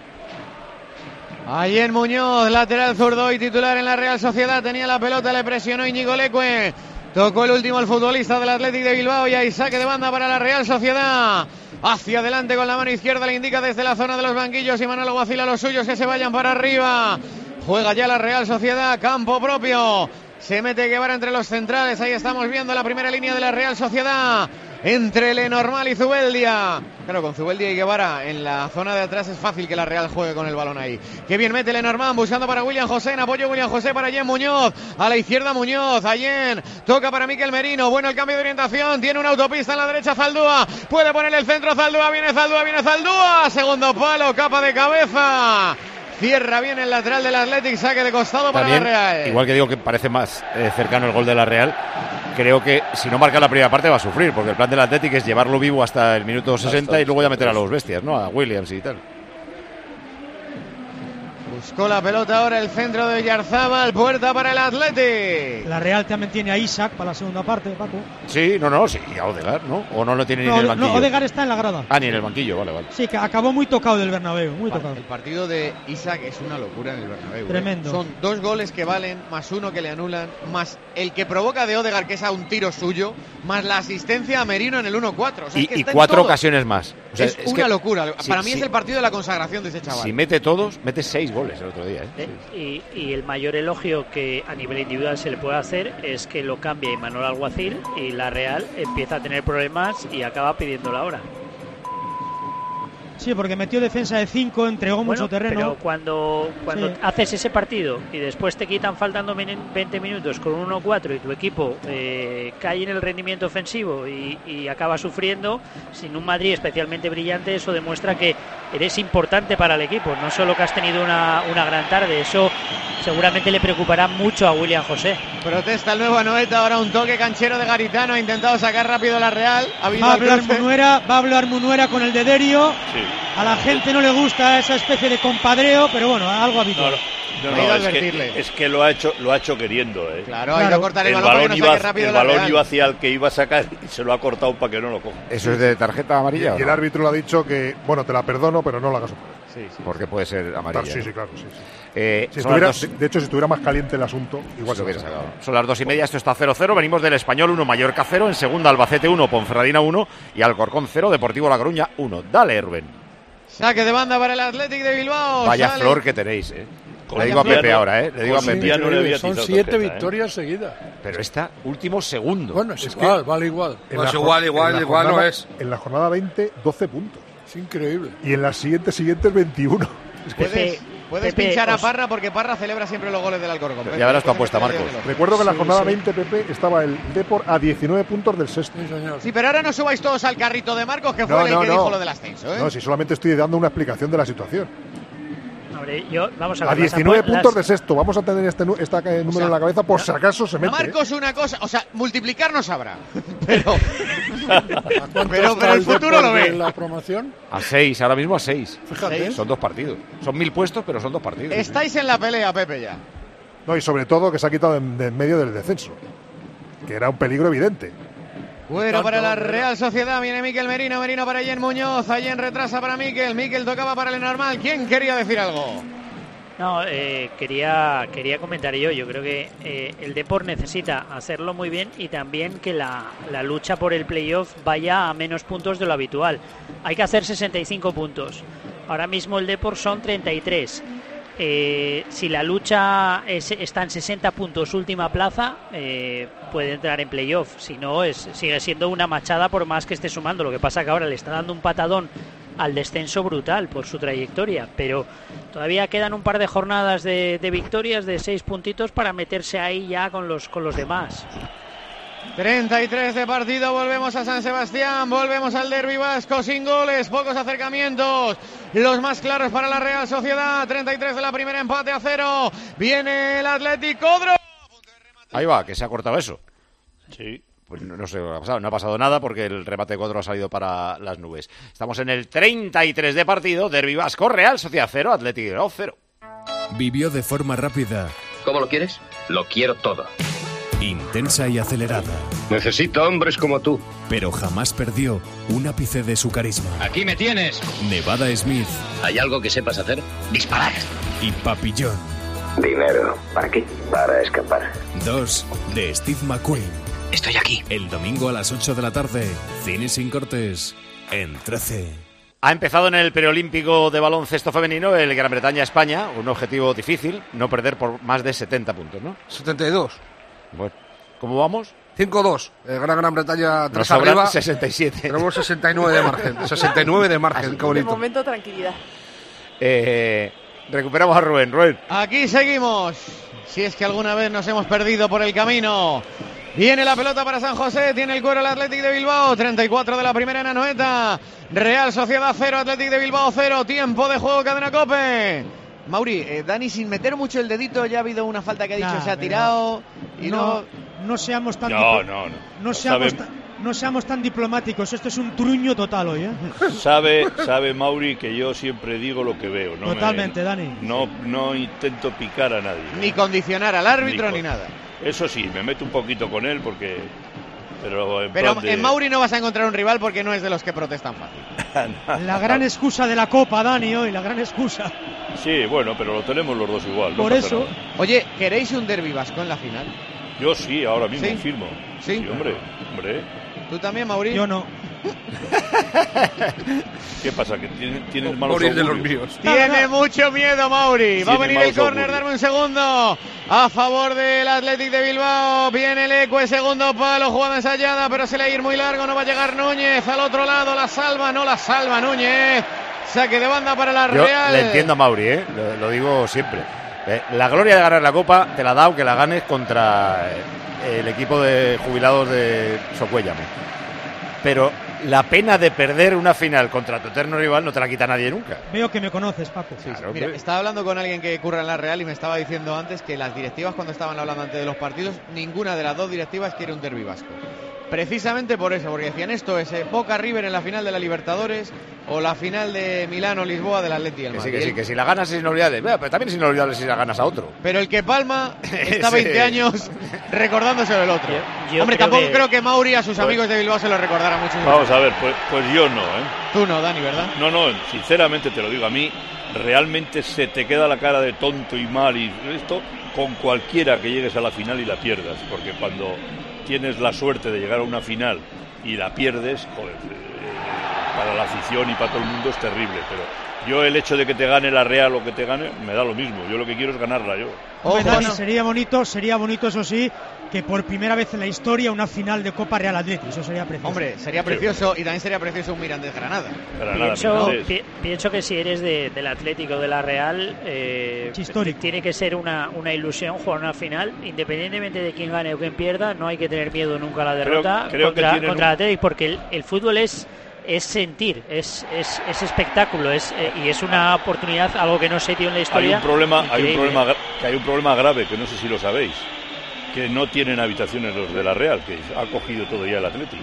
Ahí en Muñoz, lateral zurdo y titular en la Real Sociedad, tenía la pelota, le presionó Íñigo Leque. Tocó el último el futbolista del Athletic de Bilbao y hay saque de banda para la Real Sociedad. Hacia adelante con la mano izquierda, le indica desde la zona de los banquillos y Manolo vacila a los suyos que se vayan para arriba. Juega ya la Real Sociedad, campo propio. Se mete Guevara entre los centrales, ahí estamos viendo la primera línea de la Real Sociedad. Entre Lenormand y Zubeldia. Claro, con Zubeldia y Guevara en la zona de atrás es fácil que la Real juegue con el balón ahí. Qué bien mete Lenormand, buscando para William José. En apoyo William José para Jen Muñoz. A la izquierda Muñoz. A Jen. Toca para Mikel Merino. Bueno el cambio de orientación. Tiene una autopista en la derecha Zaldúa. Puede poner el centro Zaldúa. Viene Zaldúa, viene Zaldúa. Segundo palo, capa de cabeza. Cierra bien el lateral del Athletic. Saque de costado para También, la Real. Igual que digo que parece más eh, cercano el gol de la Real. creo que si no marca la primera parte va a sufrir, porque el plan del Athletic es llevarlo vivo hasta el minuto sesenta y luego ya meter a los bestias, ¿no? A Williams y tal. Buscó la pelota ahora el centro de Villarzábal, puerta para el Athletic. La Real también tiene a Isaac para la segunda parte, Paco. Sí, no, no, sí, a Odegaard, ¿no? O no lo tiene no, ni en el banquillo. No, Odegaard está en la grada. Ah, ni en el banquillo, vale, vale. Sí, que acabó muy tocado del Bernabéu, muy tocado. El partido de Isaac es una locura en el Bernabéu. Tremendo. ¿eh? Son dos goles que valen, más uno que le anulan, más el que provoca de Odegaard, que es a un tiro suyo, más la asistencia a Merino en el uno cuatro. O sea, y es que y está cuatro en todo. ocasiones más. O sea, es, es una que, locura. Si, Para mí si, es el partido de la consagración de ese chaval. Si mete todos, mete seis goles el otro día. ¿eh? Eh, y, y el mayor elogio que a nivel individual se le puede hacer es que lo cambia Imanol Alguacil y la Real empieza a tener problemas y acaba pidiendo la hora. Sí, porque metió defensa de cinco, entregó bueno, mucho terreno. Pero cuando, cuando sí. haces ese partido y después te quitan faltando veinte minutos con un uno cuatro y tu equipo eh, cae en el rendimiento ofensivo y, y acaba sufriendo, sin un Madrid especialmente brillante, eso demuestra que eres importante para el equipo, no solo que has tenido una, una gran tarde. Eso seguramente le preocupará mucho a William José. Protesta el nuevo Anoeta, ahora un toque canchero de Garitano, ha intentado sacar rápido la Real. Ha va, a hablar Munuera, va a hablar Munuera con el de Derio. Sí. A la gente no le gusta esa especie de compadreo, pero bueno, algo habitual. No, no, no, no es, que, es que lo ha hecho, lo ha hecho queriendo, ¿eh? Claro, ha ido a cortar el, el balón, balón para que no iba, saque rápido el la balón Real. iba hacia el que iba a sacar y se lo ha cortado para que no lo coja. ¿Eso es de tarjeta amarilla? Y, y el árbitro le ha dicho que, bueno, te la perdono, pero no la hagas otra vez. Sí, sí. Porque puede ser amarilla. Claro, sí, sí, claro, sí, sí. Eh, si estuviera, dos... De hecho, si estuviera más caliente el asunto, igual se hubiera sacado. Son las dos y media, esto está cero cero. Venimos del Español uno, Mallorca cero. En segunda, Albacete uno, Ponferradina uno. Y Alcorcón cero, Deportivo La Coruña uno. Dale, Rubén. Saque de banda para el Athletic de Bilbao. Vaya Sale. flor que tenéis, ¿eh? Con Le digo a Pepe ahora, ¿eh? Le digo a Pepe. No le había Son siete tarjeta, victorias ¿eh? seguidas. Pero esta, último segundo. Bueno, es, es igual, que vale igual. Pues igual, igual, igual jornada, no es. En la jornada veinte, doce puntos. Es increíble. Y en las siguientes, siguientes, veintiuno. Es que puedes, puedes Pepe, pinchar a os... Parra porque Parra celebra siempre los goles del Alcorcón. Ya verás tu apuesta, Marcos. Recuerdo que en la Sí, jornada sí. veinte, Pepe, estaba el Depor a diecinueve puntos del sexto. Sí, señor. Sí, pero ahora no subáis todos al carrito de Marcos, que fue No, el no, que no. dijo lo del ascenso, ¿eh? No, si solamente estoy dando una explicación de la situación. Hombre, yo, vamos a ver, A diecinueve las puntos las... de sexto. Vamos a tener este nu- esta eh, número O sea, en la cabeza por no, si acaso se No, mete. Marcos, una cosa, o sea, multiplicar no sabrá, pero, ¿A cuánto pero, está pero el futuro Depor lo de ve. la promoción? A seis, ahora mismo a seis. Fíjate. Son dos partidos. Son mil puestos, pero son dos partidos. Estáis en la pelea, Pepe, ya. No, y sobre todo que se ha quitado de, de en medio del descenso. Que era un peligro evidente. Bueno, para la Real Sociedad viene Miquel Merino, Merino para Jen Muñoz, Jen retrasa para Miquel, Miquel tocaba para Lenormand. ¿Quién quería decir algo? No, eh, quería, quería comentar yo, yo creo que eh, el Depor necesita hacerlo muy bien y también que la, la lucha por el playoff vaya a menos puntos de lo habitual. Hay que hacer sesenta y cinco puntos. Ahora mismo el Depor son treinta y tres. Eh, si la lucha es, está en sesenta puntos, última plaza, eh, puede entrar en playoff. Si no, es, sigue siendo una machada por más que esté sumando. Lo que pasa que ahora le está dando un patadón al descenso brutal por su trayectoria, pero todavía quedan un par de jornadas de, de victorias de seis puntitos para meterse ahí ya con los, con los demás. treinta y tres de partido, volvemos a San Sebastián, volvemos al derbi vasco, sin goles, pocos acercamientos, los más claros para la Real Sociedad. Treinta y tres de la primera, empate a cero, viene el Atlético Codro. Ahí va, que se ha cortado eso. Sí. Pues no, no sé qué ha pasado, no ha pasado nada porque el remate de Codro ha salido para las nubes. Estamos en el treinta y tres de partido, derbi vasco, Real Sociedad cero, Atlético Bilbao cero. Vivió de forma rápida. ¿Cómo lo quieres? Lo quiero todo. Intensa y acelerada. Necesito hombres como tú. Pero jamás perdió un ápice de su carisma. Aquí me tienes. Nevada Smith. ¿Hay algo que sepas hacer? Disparar. Y Papillón. Dinero. ¿Para qué? Para escapar. Dos de Steve McQueen. Estoy aquí. El domingo a las ocho de la tarde. Cine sin cortes. En trece. Ha empezado en el preolímpico de baloncesto femenino el Gran Bretaña-España, un objetivo difícil, no perder por más de setenta puntos, ¿no? setenta y dos. Bueno, ¿cómo vamos? cinco dos. El Gran Gran Bretaña Nos tras sobran arriba. sesenta y siete. Tenemos sesenta y nueve de margen. sesenta y nueve de margen, qué bonito. De momento, tranquilidad. Eh, recuperamos a Rubén. Rubén. Aquí seguimos, si es que alguna vez nos hemos perdido por el camino. Viene la pelota para San José, tiene el cuero el Athletic de Bilbao, treinta y cuatro de la primera en Anoeta. Real Sociedad cero, Athletic de Bilbao cero, tiempo de juego, cadena COPE. Mauri, eh, Dani, sin meter mucho el dedito, ya ha habido una falta que ha dicho, Nah, se ha pero tirado y no, no... no seamos tan No, diplo- no, no. no No seamos sabe- ta- no seamos tan diplomáticos. Esto es un truño total hoy, ¿eh? Sabe, sabe Mauri que yo siempre digo lo que veo. No me- Totalmente, Dani. No, no intento picar a nadie. Ni condicionar al árbitro Ni ni, con- nada. Eso sí, me meto un poquito con él porque... Pero, en Pero plan de- en Mauri no vas a encontrar un rival porque no es de los que protestan fácil. La gran excusa de la Copa, Dani, hoy, la gran excusa. Sí, bueno, pero lo tenemos los dos igual. no Por pasa eso. nada. Oye, ¿queréis un derbi vasco en la final? Yo sí, ahora mismo ¿Sí? firmo. ¿Sí? hombre, hombre. ¿Tú también, Mauri? Yo no. ¿Qué pasa? ¿Que tienes, tienes malos Morir de los augurios? míos. Tiene mucho miedo Mauri. Va a Tiene venir el malos córner, augurios. darme un segundo. A favor del Athletic de Bilbao. Viene el Ecue, segundo palo, jugada ensayada, pero se le va a ir muy largo. No va a llegar Núñez. Al otro lado la salva, no la salva Núñez. Saque de banda para la Yo Real. le entiendo a Mauri, ¿eh? lo, lo digo siempre. Eh, la gloria de ganar la Copa te la ha dado que la ganes contra eh, el equipo de jubilados de Socuéllame. Pero la pena de perder una final contra tu eterno rival no te la quita nadie nunca. Veo que me conoces, Paco. Claro, Mira, hombre. estaba hablando con alguien que curra en la Real y me estaba diciendo antes que las directivas, cuando estaban hablando antes de los partidos, ninguna de las dos directivas quiere un derbi vasco. Precisamente por eso, porque decían esto es eh, Boca River en la final de la Libertadores o la final de Milano Lisboa del Atleti del Que sí, Madrid. que sí, que si la ganas es inolvidable. Bueno, pero también es inolvidable si la ganas a otro. Pero el que palma está Sí. veinte años recordándose del otro. Yo- yo Hombre, creo tampoco que- creo que Mauri a sus Pues- amigos de Bilbao se lo recordara mucho. Vamos a ver, pues, pues yo no, ¿eh? Tú no, Dani, ¿verdad? No, no, sinceramente te lo digo, a mí realmente se te queda la cara de tonto y mal y esto con cualquiera que llegues a la final y la pierdas, porque cuando tienes la suerte de llegar a una final y la pierdes, joder, eh, para la afición y para todo el mundo es terrible, pero yo el hecho de que te gane la Real o que te gane, me da lo mismo, yo lo que quiero es ganarla yo. Hombre, Ojo, Dani, no. sería bonito, sería bonito, eso sí, que por primera vez en la historia una final de Copa Real Atleti. Eso sería precioso. Hombre, sería precioso y también sería precioso un Mirandés Granada. Granada, Pienso, Mirandés. pi- pienso que si eres de- del Atlético de la Real, eh, Es histórico. tiene que ser una, una ilusión jugar una final, independientemente de quién gane o quién pierda. No hay que tener miedo nunca a la Creo- derrota creo que contra, tienen contra un- el Atlético, porque el, el fútbol es es sentir, es, es, es espectáculo, es eh, y es una oportunidad, algo que no se dio en la Hay historia. un problema, hay un increíble. problema, gra- que hay un problema grave que no sé si lo sabéis, que no tienen habitaciones los de la Real, que ha cogido todo ya el Atleti.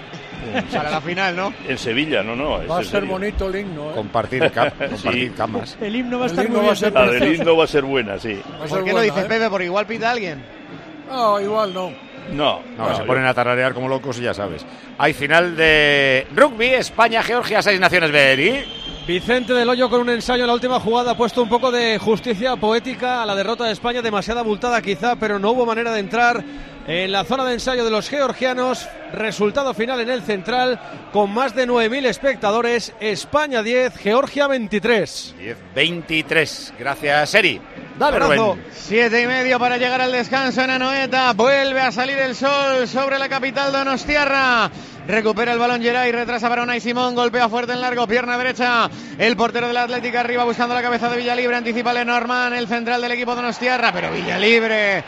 Para la final, ¿no? En Sevilla, no, no. es Va a en ser serio. bonito el himno, ¿eh? Compartir, cam- compartir Sí. camas. El himno va a El estar himno muy va a bien. ser La del precioso. himno va a ser buena, sí. Va a ser ¿Por qué lo buena, dices, ¿eh? Pepe? Porque igual pita alguien. No, igual no. No, No, no, se yo- ponen a tararear como locos y ya sabes. Hay final de rugby, España-Georgia, seis naciones, Beri. Vicente del Hoyo con un ensayo en la última jugada ha puesto un poco de justicia poética a la derrota de España, demasiada abultada quizá, pero no hubo manera de entrar en la zona de ensayo de los georgianos. Resultado final en el central con más de nueve mil espectadores. España diez, Georgia veintitrés. diez veintitrés. Gracias, Seri. Dale, Abrazo. Rubén. Siete y medio para llegar al descanso en Anoeta. Vuelve a salir el sol sobre la capital donostiarra. Recupera el balón Geray, retrasa para Unai Simón, golpea fuerte en largo, pierna derecha. El portero del Atlético arriba buscando la cabeza de Villalibre, anticipa Lenormand, el central del equipo donostiarra, pero Villalibre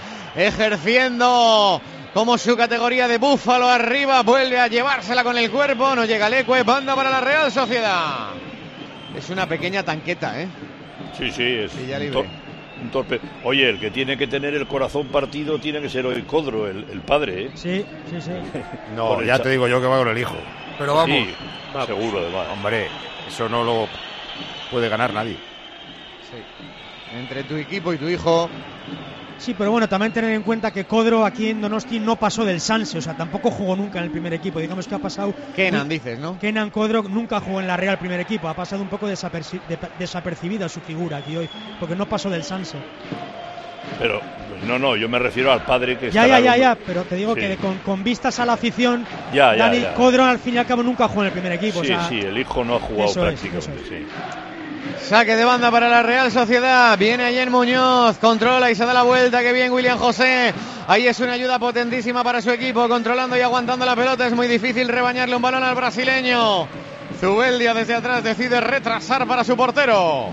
ejerciendo como su categoría de búfalo arriba, vuelve a llevársela con el cuerpo, no llega el Ecue, banda para la Real Sociedad. Es una pequeña tanqueta, ¿eh? Sí, sí, es un, Villalibre. tor- un torpe. Oye, el que tiene que tener el corazón partido tiene que ser hoy Codro, el, el padre, ¿eh? Sí, sí, sí. No, Por el ya cha- te digo yo que va con el hijo. Pero vamos. Sí, seguro además. Hombre, eso no lo puede ganar nadie. Sí. Entre tu equipo y tu hijo. Sí, pero bueno, también tener en cuenta que Codro aquí en Donosti no pasó del Sanse, o sea, tampoco jugó nunca en el primer equipo. Digamos que ha pasado. Kenan, dices, ¿no? Kenan Codro nunca jugó en la Real primer equipo, ha pasado un poco desaperci- de- desapercibida su figura aquí hoy, porque no pasó del Sanse. Pero, pues, no, no, yo me refiero al padre que Ya, estará ya, ya, con- ya, pero te digo Sí. que con, con vistas a la afición, Ya, ya, Dani ya. Codro al fin y al cabo nunca jugó en el primer equipo. Sí, o sea, sí, el hijo no ha jugado eso es, prácticamente, eso sí. Saque de banda para la Real Sociedad. Viene Ayen Muñoz. Controla y se da la vuelta. Que bien William José. Ahí es una ayuda potentísima para su equipo. Controlando y aguantando la pelota. Es muy difícil rebañarle un balón al brasileño. Zubeldia desde atrás decide retrasar para su portero.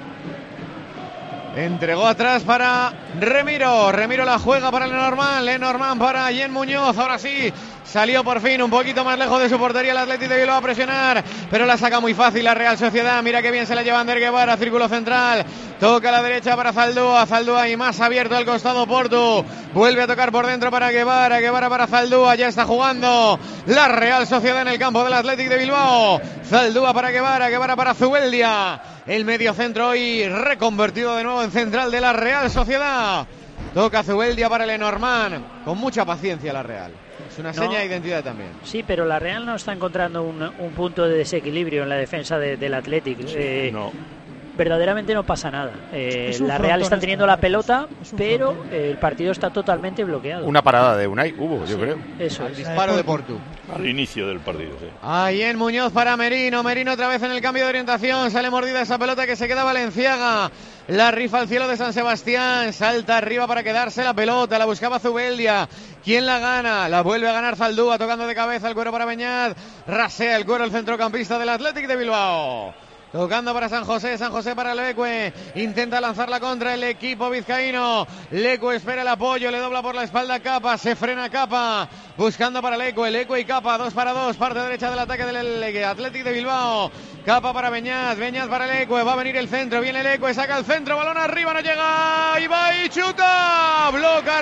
Entregó atrás para Remiro. Remiro la juega para Lenormand. Lenormand para Ayen Muñoz. Ahora sí. Salió por fin un poquito más lejos de su portería el Athletic de Bilbao a presionar, pero la saca muy fácil la Real Sociedad. Mira que bien se la lleva Ander Guevara, círculo central. Toca a la derecha para Zaldúa, Zaldúa y más abierto al costado Portu. Vuelve a tocar por dentro para Guevara, Guevara para Zaldúa. Ya está jugando la Real Sociedad en el campo del Athletic de Bilbao. Zaldúa para Guevara, Guevara para Zubeldia. El medio centro hoy reconvertido de nuevo en central de la Real Sociedad. Toca Zubeldia para Lenormand. Con mucha paciencia la Real. Es una seña no, de identidad también. Sí, pero la Real no está encontrando un, un punto de desequilibrio en la defensa de, del Athletic. Sí, eh, no. Verdaderamente no pasa nada. Eh, la Real está teniendo la pelota, pero eh, el partido está totalmente bloqueado. Una parada de Unai hubo, yo sí, creo. Eso es. Disparo de Portu. Al inicio del partido, sí. Ahí en Muñoz para Merino. Merino otra vez en el cambio de orientación. Sale mordida esa pelota que se queda Valenciaga. La rifa al cielo de San Sebastián. Salta arriba para quedarse la pelota. La buscaba Zubeldia. ¿Quién la gana? La vuelve a ganar Zaldúa. Tocando de cabeza el cuero para Beñat. Rasea el cuero el centrocampista del Athletic de Bilbao. Tocando para San José, San José para Leque. Intenta lanzar la contra el equipo vizcaíno. Leque espera el apoyo, le dobla por la espalda Capa. Se frena Capa. Buscando para Leque, Leque y Capa. Dos para dos, parte derecha del ataque del Athletic de Bilbao. Capa para Beñat, Beñat para Leque. Va a venir el centro, viene Leque, saca el centro. Balón arriba, no llega. Y va y chuta. Bloca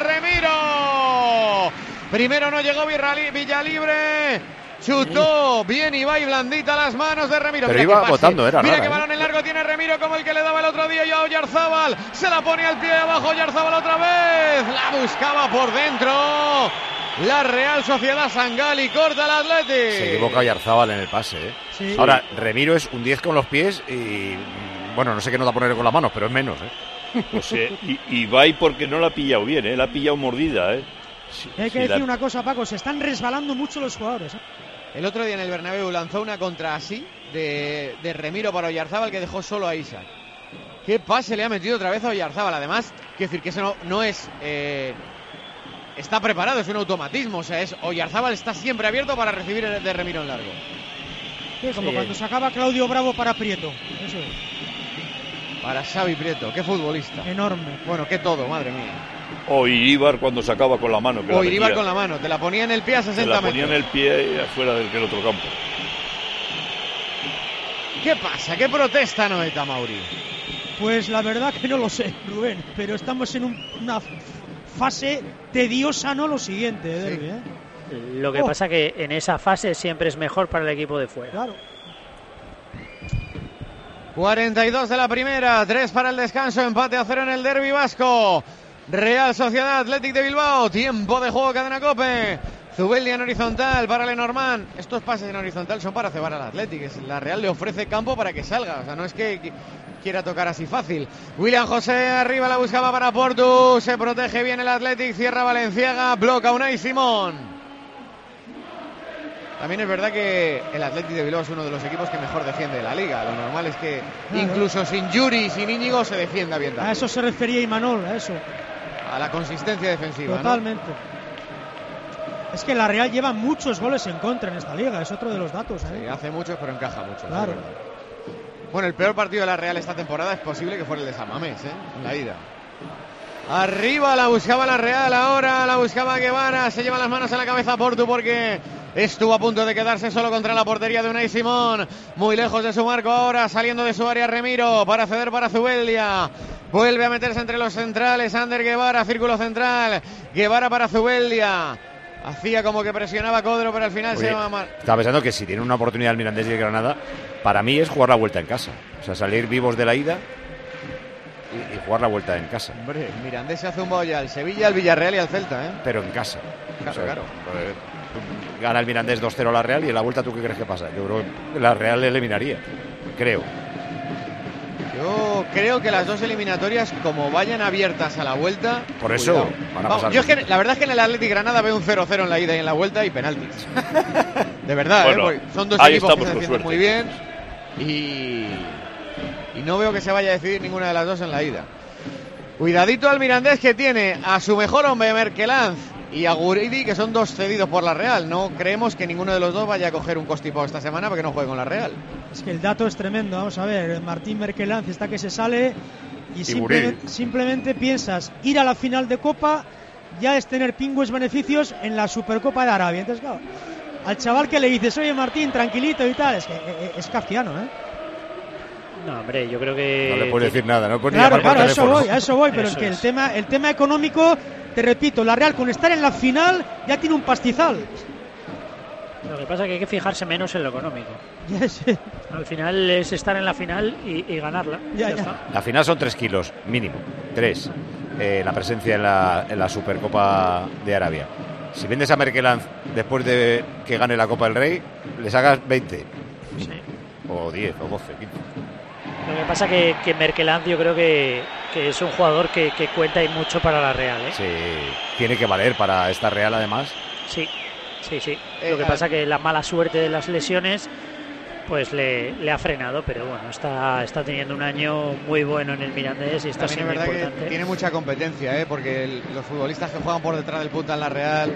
Remiro. Primero no llegó Villalibre. Chutó bien Ibai, blandita las manos de Remiro. Pero mira iba botando, era Mira rara, que ¿eh? balón en largo tiene Remiro como el que le daba el otro día y a Oyarzábal. Se la pone al pie abajo Oyarzábal otra vez. La buscaba por dentro. La Real Sociedad Sangali corta el Athletic. Se equivoca Oyarzábal en el pase, ¿eh? Sí. Ahora, Remiro es un diez con los pies y... Bueno, no sé qué nota poner con las manos, pero es menos, ¿eh? Pues eh, y, Ibai porque no la ha pillado bien, ¿eh? La ha pillado mordida, ¿eh? Sí, Hay que sí, decir la... una cosa, Paco, se están resbalando mucho los jugadores, ¿eh? El otro día en el Bernabéu lanzó una contra así de, de Remiro para Oyarzábal que dejó solo a Isa. ¿Qué pase le ha metido otra vez a Oyarzábal? Además, quiero decir que eso no, no es... Eh, está preparado, es un automatismo. O sea, es Oyarzábal está siempre abierto para recibir de Remiro en largo. Sí, como sí. Cuando sacaba Claudio Bravo para Prieto. Eso es. Para Xavi Prieto, qué futbolista. Enorme. Bueno, qué todo, madre mía. O Iríbar cuando sacaba con la mano. O Iríbar con la mano, te la ponía en el pie a sesenta metros. Te la ponía en el pie afuera del, del otro campo. ¿Qué pasa? ¿Qué protesta Noeta, Mauri? Pues la verdad que no lo sé, Rubén, pero estamos en un, una fase tediosa, no lo siguiente, sí. Derby, ¿eh? Lo que oh. pasa que en esa fase siempre es mejor para el equipo de fuera. Claro. cuarenta y dos de la primera, tres para el descanso, empate a cero en el derbi vasco. Real Sociedad Athletic de Bilbao, tiempo de juego, cadena COPE. Zubeldia en horizontal para Lenormand. Estos pases en horizontal son para cebar al Athletic. La Real le ofrece campo para que salga, o sea, no es que quiera tocar así fácil. William José arriba, la buscaba para Portu, se protege bien el Athletic, cierra Valenciaga, bloca Unai Simón. También es verdad que el Athletic de Bilbao es uno de los equipos que mejor defiende la liga. Lo normal es que claro. incluso sin Yuri, sin Íñigo, se defienda bien también. A eso se refería Imanol, a eso. A la consistencia defensiva. Totalmente. ¿no? Es que la Real lleva muchos goles en contra en esta liga, es otro de los datos. ¿eh? Sí, hace muchos, pero encaja muchos. Claro. Bueno, el peor partido de la Real esta temporada es posible que fuera el de San Mamés, ¿eh? En la ida. Arriba la buscaba la Real, ahora la buscaba Guevara, se lleva las manos a la cabeza Portu porque estuvo a punto de quedarse solo contra la portería de Unai Simón, muy lejos de su marco ahora, saliendo de su área Remiro para ceder para Zubeldia, vuelve a meterse entre los centrales, Ander Guevara, círculo central, Guevara para Zubeldia, hacía como que presionaba Codro pero al final Oye, se va mal. Estaba pensando que si tiene una oportunidad el Mirandés y el Granada, para mí es jugar la vuelta en casa, o sea, salir vivos de la ida y jugar la vuelta en casa. Hombre, el Mirandés se hace un boya al Sevilla, al Villarreal y al Celta, ¿eh? Pero en casa. Claro, o sea, claro. Gana el Mirandés dos cero a la Real y en la vuelta, ¿tú qué crees que pasa? Yo creo que la Real le eliminaría. Creo. Yo creo que las dos eliminatorias, como vayan abiertas a la vuelta... Por eso van a Vamos, pasar. yo es que, la verdad es que en el Athletic Granada veo un cero cero en la ida y en la vuelta y penaltis. De verdad, bueno, ¿eh? Son dos equipos que se defienden muy bien y... y no veo que se vaya a decidir ninguna de las dos en la ida. Cuidadito al Mirandés, que tiene a su mejor hombre Merkelanz y a Guridi, que son dos cedidos por la Real. No creemos que ninguno de los dos vaya a coger un constipado esta semana porque no juegue con la Real. Es que el dato es tremendo. Vamos a ver, Martín Merkelanz está que se sale y, y simplemente, simplemente piensas ir a la final de Copa ya es tener pingües beneficios en la Supercopa de Arabia. Entonces, claro, al chaval que le dices, oye Martín, tranquilito y tal, es que es kafkiano, ¿eh? No, hombre, yo creo que... No le puedes decir nada, ¿no? Claro, claro, a eso voy, a eso voy, pero eso es que es. el tema, el tema económico, te repito, la Real con estar en la final ya tiene un pastizal. Lo que pasa es que hay que fijarse menos en lo económico. Ya sé. Al final es estar en la final y, y ganarla. Ya, Ya ya. está. La final son tres kilos, mínimo. Tres. Eh, la presencia en la, en la Supercopa de Arabia. Si vendes a Merkeland después de que gane la Copa del Rey, le sacas veinte. Sí. O diez, o doce, quince. Lo que pasa que, que Merkeland yo creo que, que es un jugador que, que cuenta y mucho para la Real, ¿eh? Sí, tiene que valer para esta Real además. Sí, sí, sí. Eh, Lo que a- pasa que la mala suerte de las lesiones pues le, le ha frenado, pero bueno, está, está teniendo un año muy bueno en el Mirandés y está También es siendo verdad importante. que tiene mucha competencia, ¿eh? Porque el- los futbolistas que juegan por detrás del punta en la Real...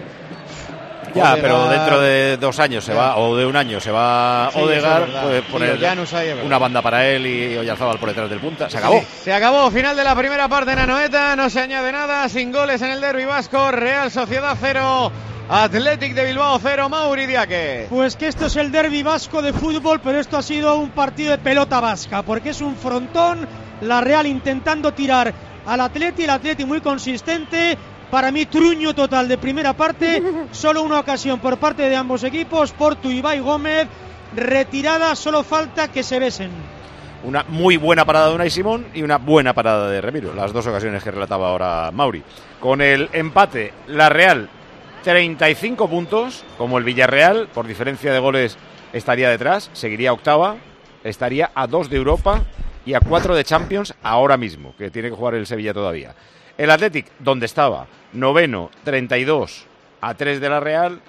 Ya, Odegaard- pero dentro de dos años se va, o de un año se va Sí, eso es Odegaard, verdad. puede Y poner Llanos ahí, es verdad. una banda para él y Oyarzábal por detrás del punta. Se acabó. Sí, se acabó. Final de la primera parte en Anoeta. No se añade nada. Sin goles en el derbi vasco. Real Sociedad cero. Athletic de Bilbao cero. Mauri Diaque. Pues que esto es el derbi vasco de fútbol, pero esto ha sido un partido de pelota vasca, porque es un frontón, la Real intentando tirar al Atleti, el Atleti muy consistente. Para mí, truño total de primera parte, solo una ocasión por parte de ambos equipos, Portu y Ibai Gómez, retirada, solo falta que se besen. Una muy buena parada de Unai Simón y una buena parada de Remiro, las dos ocasiones que relataba ahora Mauri. Con el empate, la Real treinta y cinco puntos, como el Villarreal, por diferencia de goles estaría detrás, seguiría octava, estaría a dos de Europa y a cuatro de Champions ahora mismo, que tiene que jugar el Sevilla todavía. El Athletic, donde estaba, noveno, treinta y dos, a tres de la Real,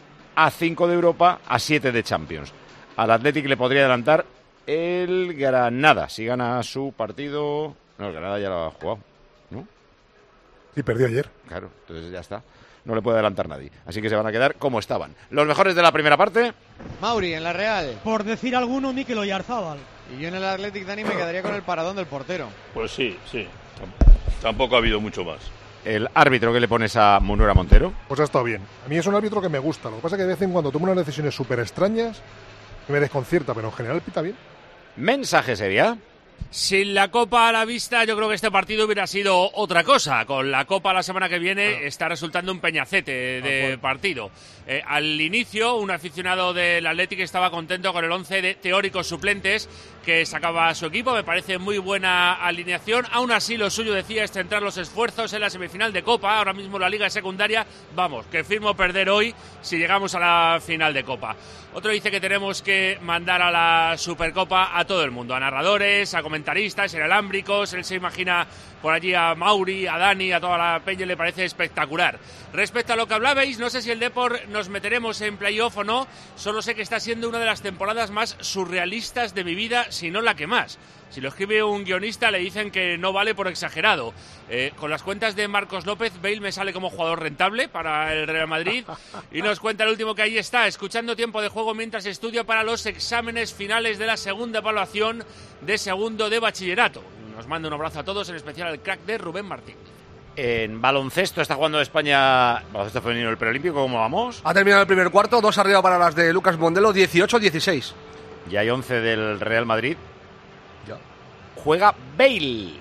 a cinco de Europa, a siete de Champions. Al Athletic le podría adelantar el Granada, si gana su partido... No, el Granada ya lo ha jugado, ¿no? Sí, perdió ayer. Claro, entonces ya está. No le puede adelantar nadie. Así que se van a quedar como estaban. Los mejores de la primera parte. Mauri en la Real. Por decir alguno, Mikel Oyarzábal. Y yo en el Athletic, Dani, me quedaría con el paradón del portero. Pues sí, sí. Tampoco ha habido mucho más. El árbitro que le pones a Munura Montero. Pues ha estado bien. A mí es un árbitro que me gusta. Lo que pasa es que de vez en cuando toma unas decisiones súper extrañas que me desconcierta, pero en general pita bien. Mensaje sería. Sin la Copa a la vista, yo creo que este partido hubiera sido otra cosa. Con la Copa la semana que viene ah. está resultando un peñacete de ah, bueno. partido. Eh, al inicio, un aficionado del Athletic estaba contento con el once de teóricos suplentes que sacaba su equipo. Me parece muy buena alineación. Aún así, lo suyo, decía, es centrar los esfuerzos en la semifinal de Copa. Ahora mismo la Liga es secundaria. Vamos, que firmo perder hoy si llegamos a la final de Copa. Otro dice que tenemos que mandar a la Supercopa a todo el mundo, a narradores, a comentaristas, inalámbricos. Él se imagina por allí a Mauri, a Dani, a toda la peña, le parece espectacular. Respecto a lo que hablabais, no sé si el Depor nos meteremos en playoff o no, solo sé que está siendo una de las temporadas más surrealistas de mi vida, si no la que más. Si lo escribe un guionista le dicen que no vale por exagerado. Eh, con las cuentas de Marcos López, Bale me sale como jugador rentable para el Real Madrid. Y nos cuenta el último que ahí está, escuchando tiempo de juego mientras estudia para los exámenes finales de la segunda evaluación de segundo de bachillerato. Nos manda un abrazo a todos, en especial al crack de Rubén Martín. En baloncesto está jugando España, baloncesto femenino, el preolímpico, ¿cómo vamos? Ha terminado el primer cuarto, dos arriba para las de Lucas Mondelo, dieciocho dieciséis. Y hay once del Real Madrid. Ya. Juega Bale,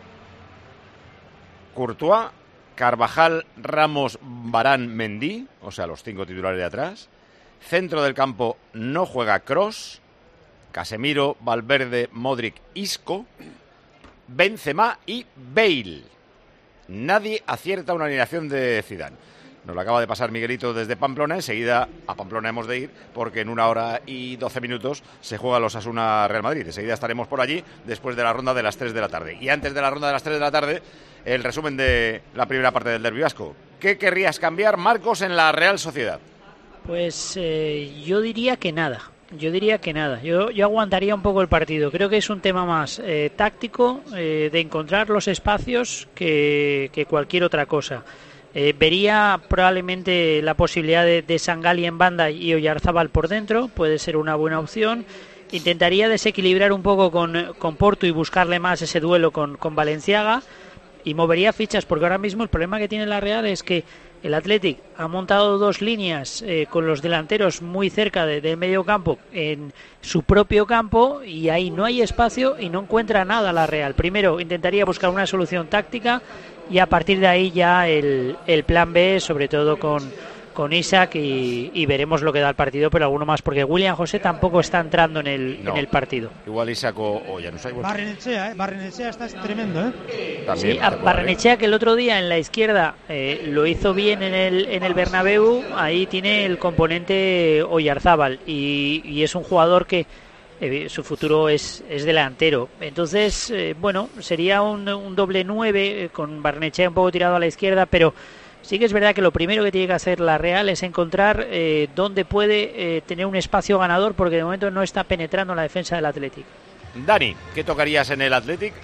Courtois, Carvajal, Ramos, Varane, Mendy, o sea, los cinco titulares de atrás. Centro del campo no juega Kroos, Casemiro, Valverde, Modric, Isco, Benzema y Bale. Nadie acierta una alineación de Zidane. Nos lo acaba de pasar Miguelito desde Pamplona. Enseguida a Pamplona hemos de ir porque en una hora y doce minutos se juega los Osasuna Real Madrid. Enseguida estaremos por allí después de la ronda de las tres de la tarde. Y antes de la ronda de las tres de la tarde, el resumen de la primera parte del derbi vasco. ¿Qué querrías cambiar, Marcos, en la Real Sociedad? Pues eh, yo diría que nada. Yo diría que nada, yo, yo aguantaría un poco el partido. Creo que es un tema más eh, táctico, eh, de encontrar los espacios que, que cualquier otra cosa. Eh, vería probablemente la posibilidad de, de Sangali en banda y Oyarzábal por dentro, puede ser una buena opción. Intentaría desequilibrar un poco con, con Portu y buscarle más ese duelo con, con Valenciaga. y movería fichas, porque ahora mismo el problema que tiene la Real es que el Athletic ha montado dos líneas eh, con los delanteros muy cerca de, del medio campo en su propio campo, y ahí no hay espacio y no encuentra nada la Real. Primero intentaría buscar una solución táctica y a partir de ahí ya el, el plan B, sobre todo con, con Isaac, y, y veremos lo que da el partido, pero alguno más, porque William José tampoco está entrando en el, no. en el partido. Igual Isaac o, o ya no sé. Barrenechea, ¿eh? Barrenechea está tremendo, ¿eh? También, sí, a Barrenechea, que el otro día en la izquierda eh, lo hizo bien en el, en el Bernabéu, ahí tiene el componente Oyarzábal, y, y es un jugador que eh, su futuro es, es delantero. Entonces, eh, bueno, sería un, un doble nueve, eh, con Barrenechea un poco tirado a la izquierda, pero sí que es verdad que lo primero que tiene que hacer la Real es encontrar eh, dónde puede eh, tener un espacio ganador, porque de momento no está penetrando en la defensa del Athletic. Dani, ¿qué tocarías en el Athletic?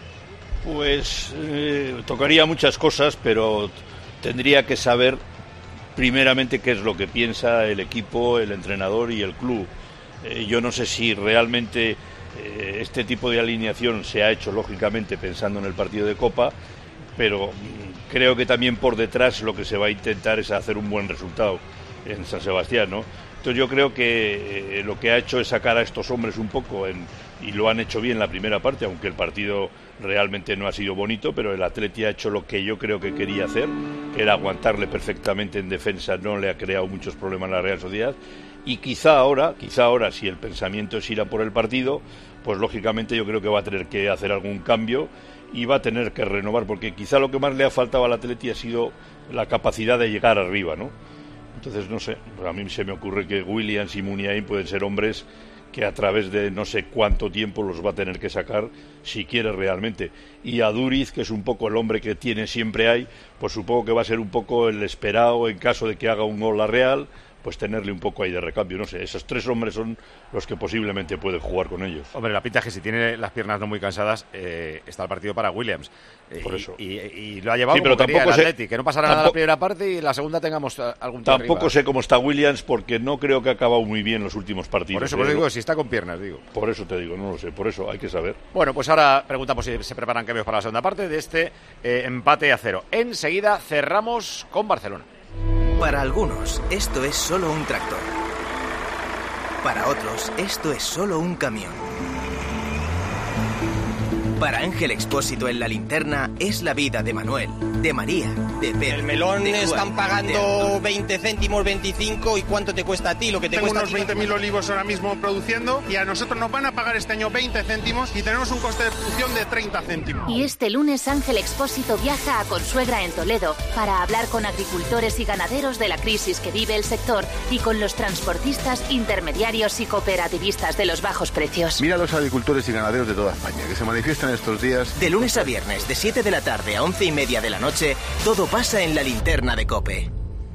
Pues eh, tocaría muchas cosas, pero tendría que saber primeramente qué es lo que piensa el equipo, el entrenador y el club. Eh, yo no sé si realmente eh, este tipo de alineación se ha hecho lógicamente pensando en el partido de Copa, pero creo que también por detrás lo que se va a intentar es hacer un buen resultado en San Sebastián, ¿no? Entonces yo creo que eh, lo que ha hecho es sacar a estos hombres un poco en, y lo han hecho bien la primera parte, aunque el partido realmente no ha sido bonito, pero el Atleti ha hecho lo que yo creo que quería hacer, que era aguantarle perfectamente en defensa, no le ha creado muchos problemas a la Real Sociedad, y quizá ahora, quizá ahora si el pensamiento es ir a por el partido, pues lógicamente yo creo que va a tener que hacer algún cambio y va a tener que renovar, porque quizá lo que más le ha faltado al Atleti ha sido la capacidad de llegar arriba, ¿no? Entonces, no sé, a mí se me ocurre que Williams y Muniain pueden ser hombres que a través de no sé cuánto tiempo los va a tener que sacar si quiere realmente. Y a Duriz, que es un poco el hombre que tiene siempre hay, pues supongo que va a ser un poco el esperado en caso de que haga un gol la Real, pues tenerle un poco ahí de recambio, no sé, esos tres hombres son los que posiblemente pueden jugar con ellos. Hombre, la pinta es que si tiene las piernas no muy cansadas, eh, está el partido para Williams. Eh, Por eso. Y, y, y lo ha llevado sí, pero como quería tampoco el sé, Atleti, que no pasará nada en la primera parte y en la segunda tengamos algún tiro Tampoco arriba. sé cómo está Williams, porque no creo que ha acabado muy bien los últimos partidos. Por eso, ¿eh? por eso digo, si está con piernas, digo. Por eso te digo, no lo sé, por eso hay que saber. Bueno, pues ahora preguntamos si se preparan cambios para la segunda parte de este eh, empate a cero. Enseguida cerramos con Barcelona. Para algunos, esto es solo un tractor. Para otros, esto es solo un camión. Para Ángel Expósito en La Linterna es la vida de Manuel, de María, de Pedro. El melón de Juan, están pagando veinte céntimos, veinticinco, ¿y cuánto te cuesta a ti? Lo que te Tengo cuesta unos veinte mil olivos ahora mismo produciendo y a nosotros nos van a pagar este año veinte céntimos y tenemos un coste de producción de treinta céntimos. Y este lunes Ángel Expósito viaja a Consuegra en Toledo para hablar con agricultores y ganaderos de la crisis que vive el sector y con los transportistas, intermediarios y cooperativistas de los bajos precios. Mira a los agricultores y ganaderos de toda España que se manifiestan estos días. De lunes a viernes, de siete de la tarde a once y media de la noche, todo pasa en La Linterna de COPE.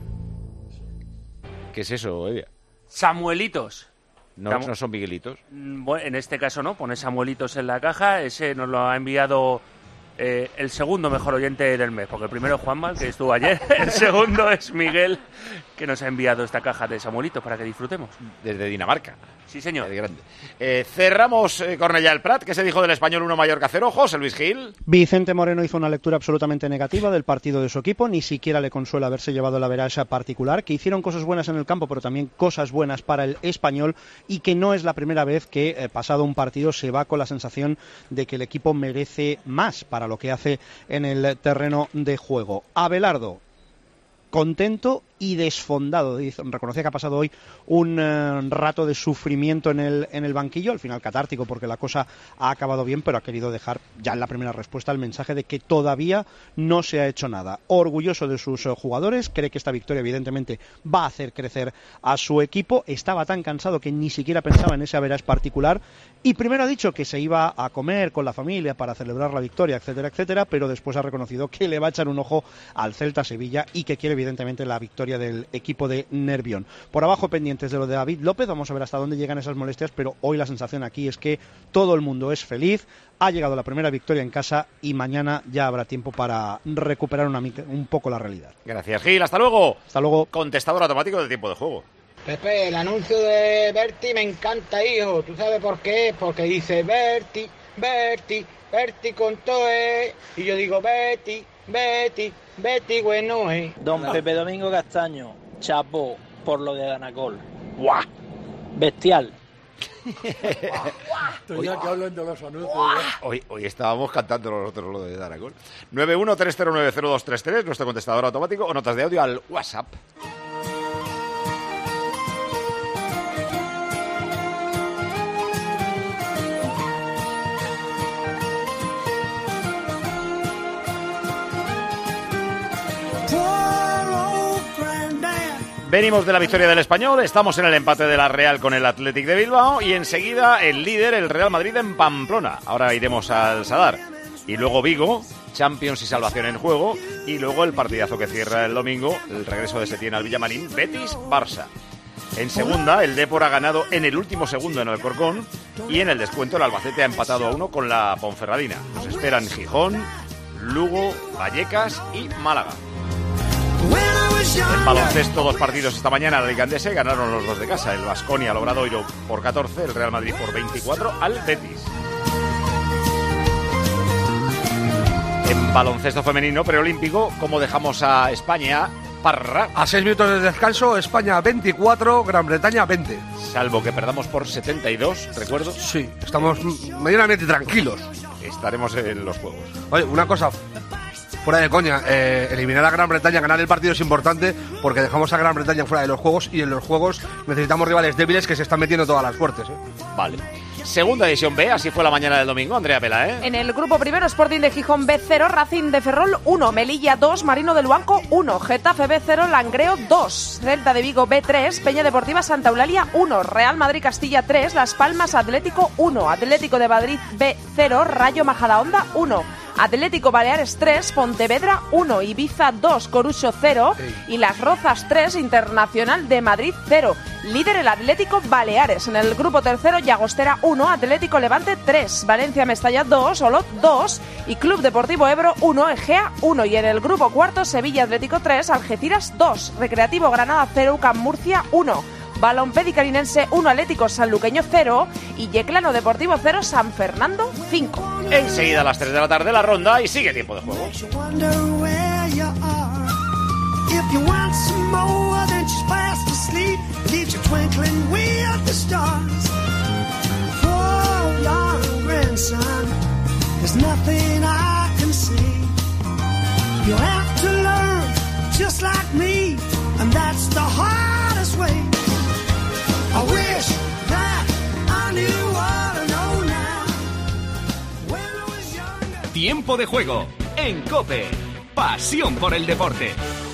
¿Qué es eso, Evia? Samuelitos. No, Samu- no son Miguelitos. Bueno, en este caso no, pone Samuelitos en la caja. Ese nos lo ha enviado eh, el segundo mejor oyente del mes, porque el primero es Juanma, que estuvo ayer. El segundo es Miguel, que nos ha enviado esta caja de Samuelitos para que disfrutemos. Desde Dinamarca. Sí, señor. Es grande. Eh, cerramos eh, Cornellá el Prat, que se dijo del Español uno Mallorca cero. José Luis Gil. Vicente Moreno hizo una lectura absolutamente negativa del partido de su equipo, ni siquiera le consuela haberse llevado la veraja particular, que hicieron cosas buenas en el campo, pero también cosas buenas para el Español, y que no es la primera vez que, eh, pasado un partido, se va con la sensación de que el equipo merece más para lo que hace en el terreno de juego. Abelardo, contento y desfondado. Reconocía que ha pasado hoy un eh, rato de sufrimiento en el, en el banquillo, al final catártico porque la cosa ha acabado bien, pero ha querido dejar ya en la primera respuesta el mensaje de que todavía no se ha hecho nada. Orgulloso de sus eh, jugadores, cree que esta victoria evidentemente va a hacer crecer a su equipo. Estaba tan cansado que ni siquiera pensaba en ese average particular, y primero ha dicho que se iba a comer con la familia para celebrar la victoria, etcétera, etcétera, pero después ha reconocido que le va a echar un ojo al Celta-Sevilla y que quiere evidentemente la victoria del equipo de Nervión. Por abajo, pendientes de lo de David López, vamos a ver hasta dónde llegan esas molestias, pero hoy la sensación aquí es que todo el mundo es feliz, ha llegado la primera victoria en casa y mañana ya habrá tiempo para recuperar una, un poco la realidad. Gracias, Gil, hasta luego. Hasta luego. Contestador automático de tiempo de juego. Pepe, el anuncio de Berti me encanta, hijo. ¿Tú sabes por qué? Porque dice Berti, Berti, Berti con Toe. Y yo digo Betty, Betty, Betty, bueno, eh. Don Pepe Domingo Castaño, chapó por lo de Danacol. ¡Buah! Bestial. Estoy ya que hablan de los anuncios. Hoy, hoy estábamos cantando nosotros lo de Danacol. nueve uno tres cero nueve cero dos tres tres, nuestro contestador automático, o notas de audio al WhatsApp. Venimos de la victoria del Español, estamos en el empate de la Real con el Athletic de Bilbao y enseguida el líder, el Real Madrid, en Pamplona. Ahora iremos al Sadar. Y luego Vigo, Champions y salvación en juego. Y luego el partidazo que cierra el domingo, el regreso de Setién al Villamarín, Betis-Barça. En segunda, el Depor ha ganado en el último segundo en Alcorcón y en el descuento el Albacete ha empatado a uno con la Ponferradina. Nos esperan Gijón, Lugo, Vallecas y Málaga. En baloncesto, dos partidos esta mañana. El Alicantese ganaron los dos de casa. El Baskonia al Obradoiro por catorce, el Real Madrid por veinticuatro al Betis. En baloncesto femenino preolímpico, ¿cómo dejamos a España? Parra. A seis minutos de descanso, España veinticuatro, Gran Bretaña veinte. Salvo que perdamos por setenta y dos, recuerdo. Sí, estamos medianamente tranquilos. Estaremos en los juegos. Oye, una cosa... Fuera de coña, eh, eliminar a Gran Bretaña, ganar el partido es importante porque dejamos a Gran Bretaña fuera de los juegos y en los juegos necesitamos rivales débiles que se están metiendo todas las fuertes. ¿eh? Vale. Segunda división B, así fue la mañana del domingo, Andrea Pela, ¿eh? En el grupo primero, Sporting de Gijón B cero, Racing de Ferrol uno, Melilla dos, Marino del Luanco uno, Getafe B cero, Langreo dos, Celta de Vigo B tres, Peña Deportiva Santa Eulalia uno, Real Madrid Castilla tres, Las Palmas Atlético uno, Atlético de Madrid B cero, Rayo Majadahonda uno, Atlético Baleares tres, Pontevedra uno, Ibiza dos, Corucho cero y Las Rozas tres, Internacional de Madrid cero. Líder el Atlético Baleares. En el grupo tercero, Llagostera uno, Atlético Levante tres, Valencia Mestalla dos, Olot dos y Club Deportivo Ebro uno, Egea uno. Y en el grupo cuarto, Sevilla Atlético tres, Algeciras dos, Recreativo Granada cero, UCAM Murcia uno. Balonpedi Carinense uno, Atlético Sanluqueño cero y Yeclano Deportivo cero, San Fernando cinco. Enseguida a las tres de la tarde la ronda y sigue tiempo de juego. Tiempo de juego en COPE. Pasión por el deporte.